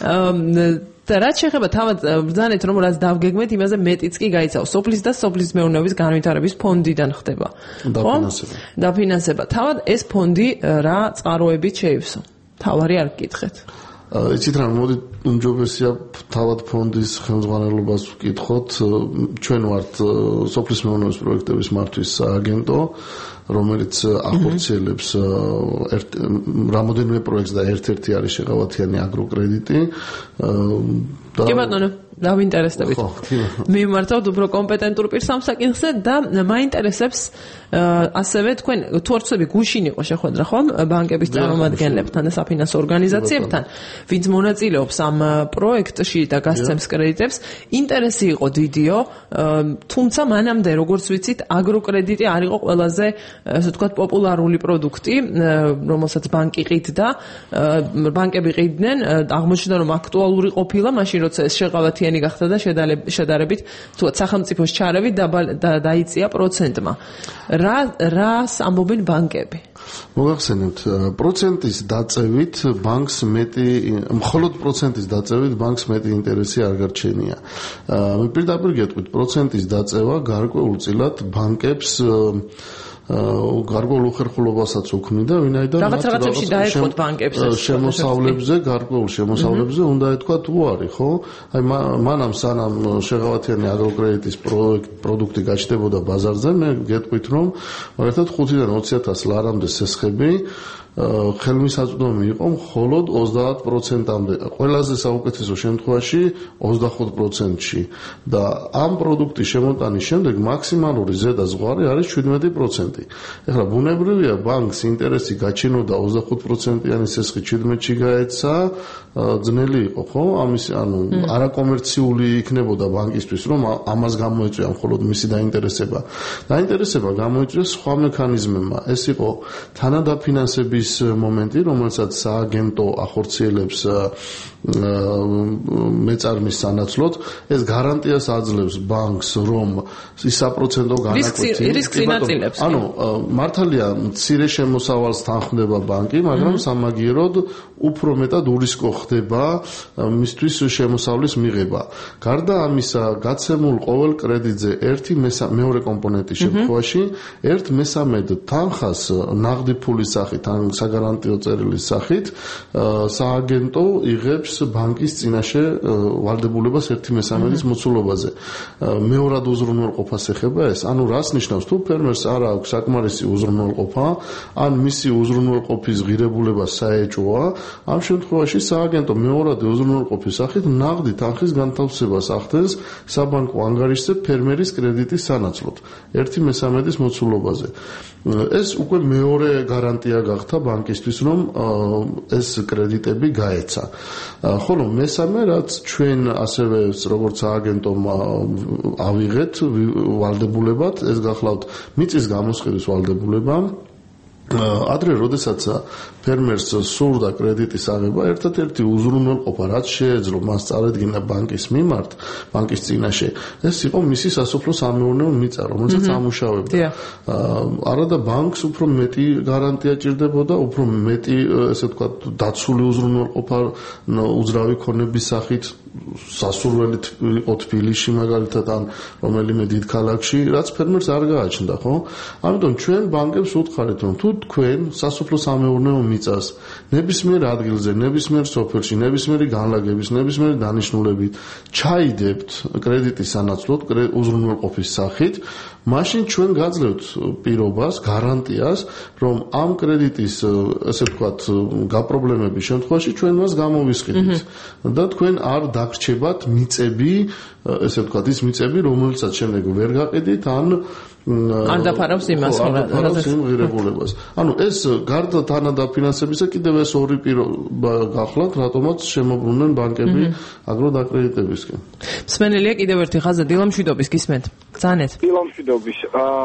და რაც შეეხება თავად ბრძანეთ, რომ რაც დავგეგმეთ, იმაზე მეტიც კი გაიცავს. სოფლის და სოფლის მეურნეობის განვითარების ფონდიდან ხდება. დაფინანსება. თავად ეს ფონდი რა წყაროებით შეივსო? თავარი არ გკითხეთ. იცით რა, მოდით უმჯობესია თავად ფონდის ხელმძღვანელობას ვკითხოთ. ჩვენ ვართ სოფლის მეურნეობის პროექტების მართვის სააგენტო, რომელიც ახორციელებს რამოდენიმე პროექტს და ერთ-ერთი არის შეღავათიანი აგროკრედიტი. კი ბატონო, დავინტერესდებით. მივმართავთ უფრო კომპეტენტურ პირს ამ საკითხზე და მაინტერესებს ასევე თქვენ თუ არ ვცდები გუშინ იყო შეხვედრა ხომ ბანკების წარმომადგენლებთან და საფინანსო ორგანიზაციებთან, ვინც მონაწილეობს ამ პროექტში და გასცემს კრედიტებს, ინტერესი იყო დიდიო, თუმცა მანამდე როგორც ვიცით, აგროკრედიტი არ იყო ყველაზე ასე ვთქვათ პოპულარული პროდუქტი, რომელსაც ბანკი ყიდდა, ბანკები ყიდნენ, აღმოჩნდა რომ აქტუალური ყოფილა მაშინ როცა ეს შეღავათიანი გახდა და შედარებით თუათ სახელმწიფოს ჩარევით დაიწია პროცენტმა. რას ამბობენ ბანკები? მოგახსენებთ, პროცენტის დაწევით ბანკს მხოლოდ პროცენტის დაწევით ბანკს მეტი ინტერესი არ გარჩენია. მე პირდაპირ გეტყვით, პროცენტის დაწევა გარკვეულწილად ბანკებს გარკვეულ უხერხულობასაც უქმნიდა, ვინაიდან რაღაცებში დაეწყოთ ბანკებს შემოსავლებზე, გარკვეულ შემოსავლებზე უნდა ეთქვათ უარი, ხო? აი მანამ სანამ შეღავათიანი აგროკრედიტის პროდუქტი გაჩნდებოდა ბაზარზე, მე გეტყვით, რომ მაგალითად 5-დან 20,000 ლარამდე სესხები ხელმისაწვდომი იყო მხოლოდ 30%-მდე. ყველაზე საუკეთესო შემთხვევაში 25%-ში და ამ პროდუქტის შემოტანის შემდეგ მაქსიმალური ზედაზღვარი არის 17%. ეხლა ბუნებრივია ბანკს ინტერესი გაჩენოდა 25%-იანი სესხი 17-ში გაეცა, ძნელი იყო, ხო? ამის არაკომერციული იქნებოდა ბანკისთვის, რომ ამას გამოეწვია მხოლოდ მისი დაინტერესება. დაინტერესება გამოეწვია სხვა მექანიზმებმა. ეს იყო თანადაფინანსების მომენტი, რომელსაც სააგენტო ახორციელებს მეწარმის სანაცვლოდ, ეს გარანტიას აძლევს ბანკს, რომ საპროცენტო განაკვეთი რისკს ინაწილებს. მართალია მცირე შემოსავალს თანხმდება ბანკი, მაგრამ სამაგიეროდ უფრო მეტად ურისკო ხდება მისთვის შემოსავლის მიღება. გარდა ამისა, გაცემულ ყოველ კრედიტზე მეორე კომპონენტის შემთხვევაში 1/3 თანხას ნაღდი ფულის სახით ან საგარანტიო წერილის სახით სააგენტო იღებს ბანკის წინაშე ვალდებულებას 1/3 მოცულობაზე. მეორად უზრუნველყოფას ეხება ეს. ანუ რას ნიშნავს, თუ ფერმერს არ აქვს საკმარისი უზრუნველყოფა, ან მისი უზრუნველყოფის ღირებულება საეჭვოა, ამ შემთხვევაში სააგენტო მეორადი უზრუნველყოფის სახით ნაღდი თანხის განთავსებას ახდენს საბანკო ანგარიშზე ფერმერის კრედიტის სანაცვლოდ 1/3 მოცულობაზე. ეს უკვე მეორე გარანტია გახდა ბანკისთვის, რომ ეს კრედიტები გაეცა. ხოლო მესამე, რაც ჩვენ ასევე როგორც სააგენტომ ავიღეთ ვალდებულებად, ეს გახლავთ მიწის გამოსყიდვის ვალდებულება. ადრე, როდესაც ფერმერს სურდა კრედიტის აღება, ერთადერთი უზრუნველყოფა, რაც შეეძლო მას წარედგინა ბანკის მიმართ, ბანკის წინაშე, ეს იყო მისი სასოფლო-სამეურნეო მიწა, რომელსაც ამუშავებდა. არადა ბანკს უფრო მეტი გარანტია ჭირდებოდა, უფრო მეტი, ესე ვთქვათ, დაცული უზრუნველყოფა უძრავი ქონების სახით, სასურველით იყო თბილისში მაგალითად ან რომელიმე დიდ ქალაქში, რაც ფერმერს არ გააჩნდა, ხო? ამიტომ ჩვენ ბანკებს ვუთხარით, რომ თუ თქვენ სასოფლო-სამეურნეო მიწას ნებისმიერ ადგილზე, ნებისმიერ სოფელში, ნებისმიერი განლაგების, ნებისმიერი დანიშნულებით ჩაიდებთ კრედიტის სანაცვლოდ, უზრუნველყოფის სახით, მაშინ ჩვენ გაძლევთ პირობას, გარანტიას, რომ ამ კრედიტის, ესე ვთქვათ, გაპრობლემების შემთხვევაში ჩვენ მას გამოვისყიდით და თქვენ არ დაგრჩებათ მიწები, ესე ვთქვათ, ის მიწები, რომელსაც შემდეგ ვერ გაყიდით, არ დაფარავს იმას, ღირებულებას. ანუ ეს გარდა თანადაფინანსებისა კიდევ ეს ორი პირობა გახლავთ, რატომაც შემოbrunდნენ ბანკები აგროდაკრედიტებისკენ. მსმენელია კიდევ ერთი ხაზა დილამშვიდობის გისმენთ. ბრძანეთ. დილამშვიდობის.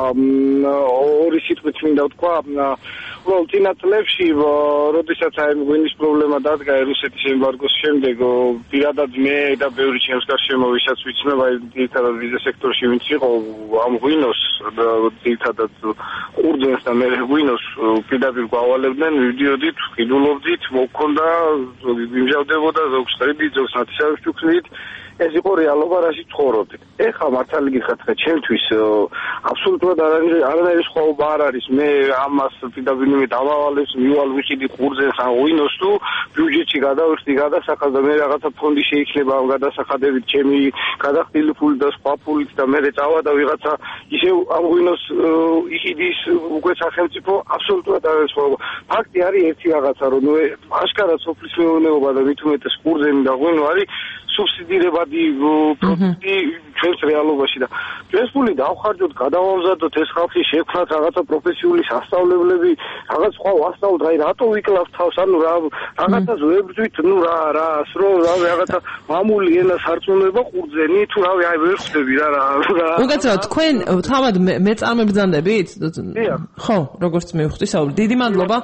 ორი სიტყვით მინდა ვთქვა, უბრალოდ წინა წლებში, როდესაც აი ღვინის პრობლემა დადგა რუსეთის ემბარგოს შემდეგ, პირადად მე და ბევრი ჩემს გარშემო ვისაც ვიცნობ, აი ძირითადად ვიზა სექტორში ვინც იყო, ამ ღვინოს ძირითადად ყურძენს და მე ღვინოს პირდაპირ გვავალებდნენ, ვიდიოდით, ყიდულობდით, მოქონდა, ზოგი იმჟავდებოდა, ზოგს ტრიბით, ზოგს ნათესავებს ვქნით. ეს იყო რეალობა, რაში ცხოვრობდით. ეხლა მართალი გითხრათ, ჩემთვის აბსოლუტურად არანაირი სხვაობა არ არის. მე ამას პირდაპირ დავავალებს, მივალ ვიყიდი ყურძენს ან ღვინოს თუ ბიუჯეტში გადავიხდი გადასახადს და მე რაღაცა ფონდი შეიქმნება ამ გადასახადებით, ჩემი გადახდილი ფული და სხვა ფულით და მე წავა და ვიღაცა ისევ ამ ღვინოს იყიდის უკვე სახელმწიფო, აბსოლუტურად არ არის სხვაობა. ფაქტი არის ერთი რაღაცა, რომ აშკარად სოფლის მეურნეობა და მით უმეტეს ყურძენი და ღვინო არის სუბსიდირებადი პროდუქტი ჩვენს რეალობაში და ჩვენს ფული დავხარჯოთ, გადავამზადოთ ეს ხალხი შექმნათ რაღაცა პროფესიული სასწავლებლები, რაღაც სხვა ვასწავლოთ, აი რატო ვიკლავთ თავს, ანუ რაღაცას ვებრძვით, ნუ რას რომ რაღაცა მამული ენა სარწმუნოება ყურძენი თუ რავი აი ვერ ხვდები რა. უკაცრავად თქვენ თავად მეწარმებრძანდებით? ხო, როგორც მივხვდი, საუბარი. დიდი მადლობა.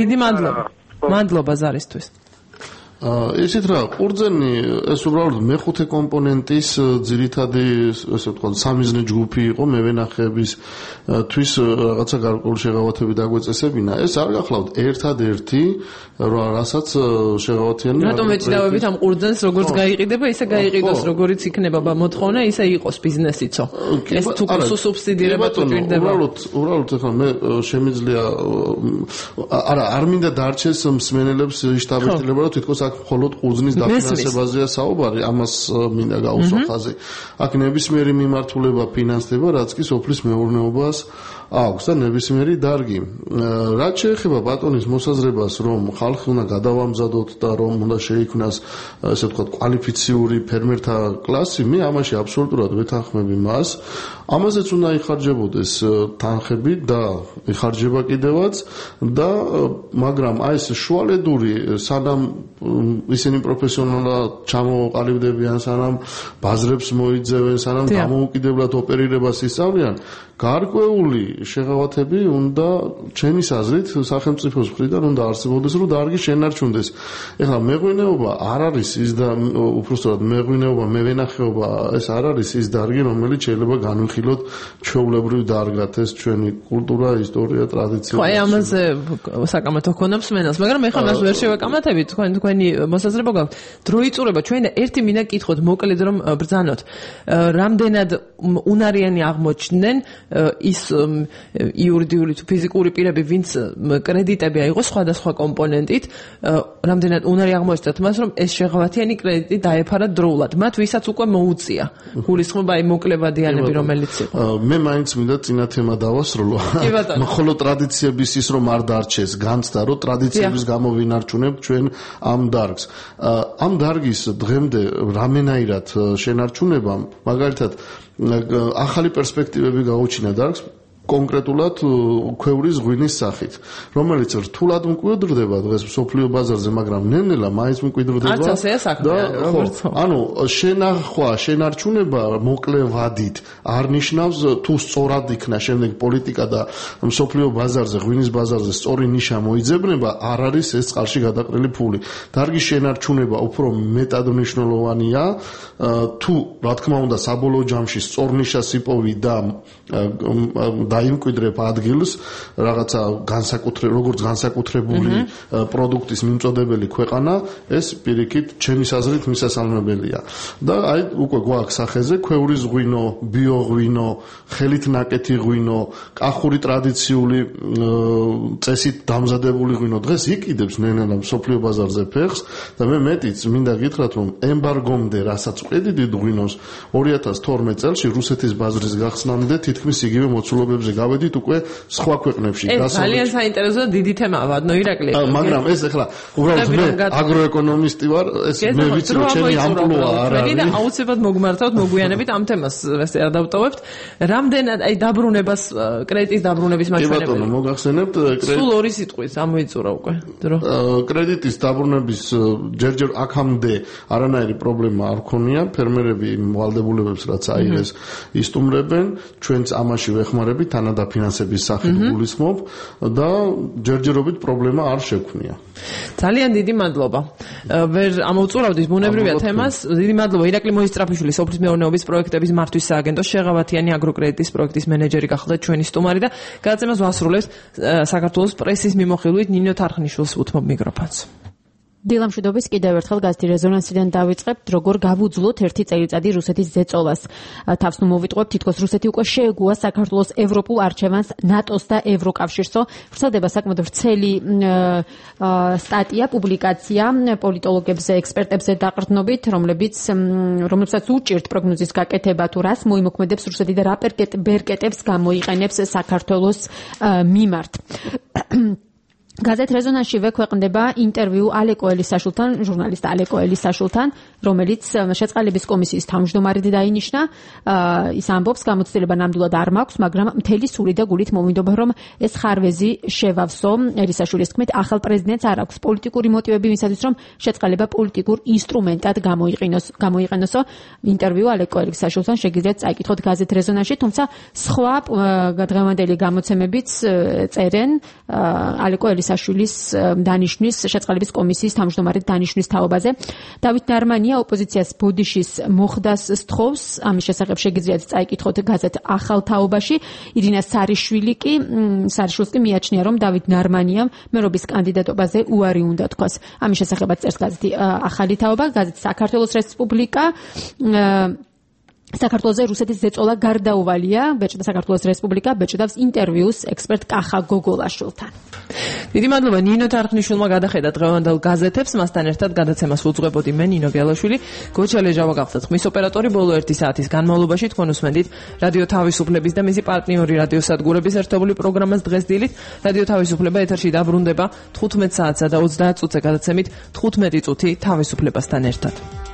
მადლობა ზარისთვის. ისეთ რა, ყურძენი ეს უბრალოდ მეხუთე კომპონენტის ძირითადი, ესე ვთქვათ, სამიზნე ჯგუფი იყო მევენახეების თვის რაღაცა გარკვეული შეღავათები დაგვეწესებინა. ეს არ გახლავთ ერთადერთი, რასაც შეღავათიანი. რატომ ეჭიდავებით ამ ყურძენს, როგორც გაიყიდება, ისე გაიყიდოს, როგორიც იქნება მოთხოვნა, ისე იყოს ბიზნესიცო. ეს თუ სუბსიდირება თუ ჭირდება. უბრალოდ ახლა მე შემიძლია არა, არ მინდა დარჩეს მსმენელებს შტაბ-ეტილება, რომ თითქოს მხოლოდ ყურძნის დაფინანსებაზეა საუბარი, ამას მინდა გაუსვა ხაზი. აქ ნებისმიერი მიმართულება ფინანსდება, რაც კი სოფლის მეურნეობას აქვს და ნებისმიერი დარგი. რაც შეეხება ბატონის მოსაზრებას, რომ ხალხი უნდა გადავამზადოთ და რომ უნდა შეიქმნას, ესე ვთქვათ, კვალიფიციური ფერმერთა კლასი, მე ამაში აბსოლუტურად ვეთანხმები მას. ამაზეც უნდა იხარჯებოდეს თანხები და იხარჯება კიდევაც და მაგრამ აი ეს შუალედური სანამ ისინი პროფესიონალად ჩამოყალიბდებიან, სანამ ბაზრებს მოიძევენ, სანამ დამოუკიდებლად ოპერირებას ისწავლიან, გარკვეული შეღავათები უნდა ჩემის აზრით სახელმწიფოს მხრიდან უნდა არსებობდეს, რომ დარგი შენარჩუნდეს. ეხლა მეღვინეობა არ არის ის და უпростоრად მეღვინეობა, მევენახეობა ეს არ არის ის დარგი, რომელიც შეიძლება განვიხილოთ ჩვეულებრივ დარგად, ეს ჩვენი კულტურა, ისტორია, ტრადიცია. ხო, ამაზე საკამათო ქონდა მსმენელს, მაგრამ ეხლა მას ვერ შევაკამათებით, თქვენი მოსაზრება გაქვთ. დროიწურება ჩვენ და ერთი მინდა კითხოთ, მოკლედ რომ ბრძანოთ. რამდენად უნარიანი აღმოჩნდნენ ის იურიდიული თუ ფიზიკური პირები, ვინც კრედიტები აიღო სხვადასხვა კომპონენტით, რამდენად უნარი აღმოჩნდათ მას, რომ ეს შეღავათიანი კრედიტი დაეფარა დროულად. მათ ვისაც უკვე მოუწია გულისხმობა აი მოკლევადიანები, რომელიც იყო. მე მაინც მინდა წინა თემა დავასრულო. მხოლოდ ტრადიციების ის რომ არ დარჩეს, განცდა რომ ტრადიციების გამო ვინარჩუნებთ ჩვენ ამ დარგს. ამ დარგის დღემდე რამენაირად შენარჩუნებამ, მაგალითად ახალი პერსპექტივები გაუჩინა დარგს კონკრეტულად ქვევრის ღვინის სახით, რომელიც რთულად მკვიდრდება დღეს მსოფლიო ბაზარზე, მაგრამ ნელ-ნელა მაინც მკვიდრდება. არც ასეა საქმე, როგორც ანუ შენახვა, შენარჩუნება მოკლე ვადით არ ნიშნავს თუ სწორად იქნა შემდეგ პოლიტიკა და მსოფლიო ბაზარზე, ღვინის ბაზარზე სწორი ნიშა მოიძებნება, არ არის ეს წყალში გადაყრილი ფული. დარგის შენარჩუნება უფრო მეტად მნიშვნელოვანია, თუ რა თქმა უნდა საბოლოო ჯამში სწორ ნიშას იპოვი და დაიმკვიდრებ ადგილს რაღაცა როგორც განსაკუთრებული პროდუქტის მიმწოდებელი ქვეყანა, ეს პირიქით ჩემის აზრით მისასალმებელია. და აი უკვე გვაქვს სახეზე ქვევრის ღვინო, ბიოღვინო, ხელით ნაკეთი ღვინო, კახური ტრადიციული წესით დამზადებული ღვინო დღეს იყიდებს ნელ-ნელა მსოფლიო ბაზარზე ფეხს და მე მეტიც მინდა გითხრათ, რომ ემბარგომდე, რასაც ვყიდით დიდ ღვინოს 2012 წელს რუსეთის ბაზრის გახსნამდე თითქმის იგივე მოცულობებზე გავედით უკვე სხვა ქვეყნებში. ეს ძალიან საინტერესო და დიდი თემაა, ბატონო ირაკლი. მაგრამ ეს ახლა უბრალოდ მე აგროეკონომისტი ვარ, ეს მე ვიცი რომ ჩემი ამპლუა არ არის. და აუცილებლად მოგმართავთ, მოგვიანებით ამ თემას ესე ადავტოვებთ. რამდენად აი დაბრუნებას, კრედიტის დაბრუნების მაჩვენებელი. კი ბატონო, მოგახსენებთ სულ ორი სიტყვის ამოიწურა უკვე დრო. კრედიტის დაბრუნების ჯერჯერ აქამდე არანაირი პრობლემა არ ქონია, ფერმერები ვალდებულებებს რაც აიღეს ისტუმრებენ, ჩვენც ამაში ვეხმარებით თანადაფინანსების სახით გულისხმობ და ჯერჯერობით პრობლემა არ შექმნია. ძალიან დიდი მადლობა. ვერ ამოვწურავდით ბუნებრივია თემას. დიდი მადლობა ირაკლი მოისწრაფიშვილი, სოფლის მეურნეობის პროექტების მართვის სააგენტოს შეღავათიანი აგროკრედიტის პროექტის მენეჯერი გახლდათ ჩვენი სტუმარი და გადაცემას ვასრულებთ საქართველოს პრესის მიმოხილვით ნინო თარხნიშვილს უთმობ მიკროფონს. დილამშვიდობის კიდევ ერთხელ გაზეთი რეზონანსიდან დავიწყებთ, როგორ გავუძლოთ ერთი წელიწადი რუსეთის ზეწოლას. თავს ნუ მოვიტყვებთ, თითქოს რუსეთი უკვე შეეგუა საქართველოს ევროპულ არჩევანს ნატოს და ევროკავშირსო. ვრცელდება საკმაოდ ვრცელი სტატია, პუბლიკაცია პოლიტოლოგებს, ექსპერტებზე დაყრდნობით, რომლებსაც უჭირთ პროგნოზის გაკეთება თუ რას მოიმოქმედებს რუსეთი და რა ბერკეტებს გამოიყენებს საქართველოს მიმართ. გაზეთ რეზონანსშივე ქვეყნდება ინტერვიუ ალეკო ელისაშვილთან, ჟურნალისტ ალეკო ელისაშვილთან, რომელიც შეწყალების კომისიის თავმჯდომარედ დაინიშნა. ის ამბობს, გამოცდილება ნამდვილად არ მაქვს, მაგრამ მთელი სული და გულით მოვინდობა, რომ ეს ხარვეზი შევავსო. ელისაშვილის თქმით, ახალ პრეზიდენტს არ აქვს პოლიტიკური მოტივები, ვისაც რომ შეწყალება პოლიტიკურ ინსტრუმენტად გამოიყენოსო. ინტერვიუ ალეკო ელისაშვილთან შეგიძლიათ წაიკითხოთ გაზეთ რეზონანსში, თუმცა სხვა დღევანდელი გამოცემებიც წერენ ალეკო ელისაშვილის დანიშვნის შეწყალების კომისიის თავმჯდომარედ დანიშვნის თაობაზე. დავით ნარმანია ოპოზიციას ბოდიშის მოხდას სთხოვს. ამის შესახებ შეგიძლიათ წაიკითხოთ გაზეთ ახალ თაობაში. ირინა სარიშვილს კი მიაჩნია, რომ დავით ნარმანიამ მერობის კანდიდატობაზე უარი უნდა თქვას. ამის შესახებაც წერს გაზეთი ახალი თაობა. გაზეთ საქართველოს რესპუბლიკა საქართველოზე რუსეთის ზეწოლა გარდაუვალია. ბეჭდა საქართველოს რესპუბლიკა ბეჭდავს ინტერვიუს ექსპერტ კახა გოგოლაშვილთან. დიდი მადლობა ნინო თარხნიშვილმა გადახედა დღევანდელ გაზეთებს, მასთან ერთად გადაცემას უძღვებოდი მე ნინო გელაშვილი. გოჩა ლეჟავა გახსოვთ ხმის ოპერატორი. ბოლო 1 საათის განმავლობაში თქვენ უსმენდით რადიო თავისუფლების და მისი პარტნიორი რადიოსადგურების ერთობლივ პროგრამას დღეს დილით. რადიო თავისუფლება ეთერში დაბრუნდება 15 საათსა და 30 წუთზე გადაცემით 15 წუთი თავისუფლებასთან ერთად.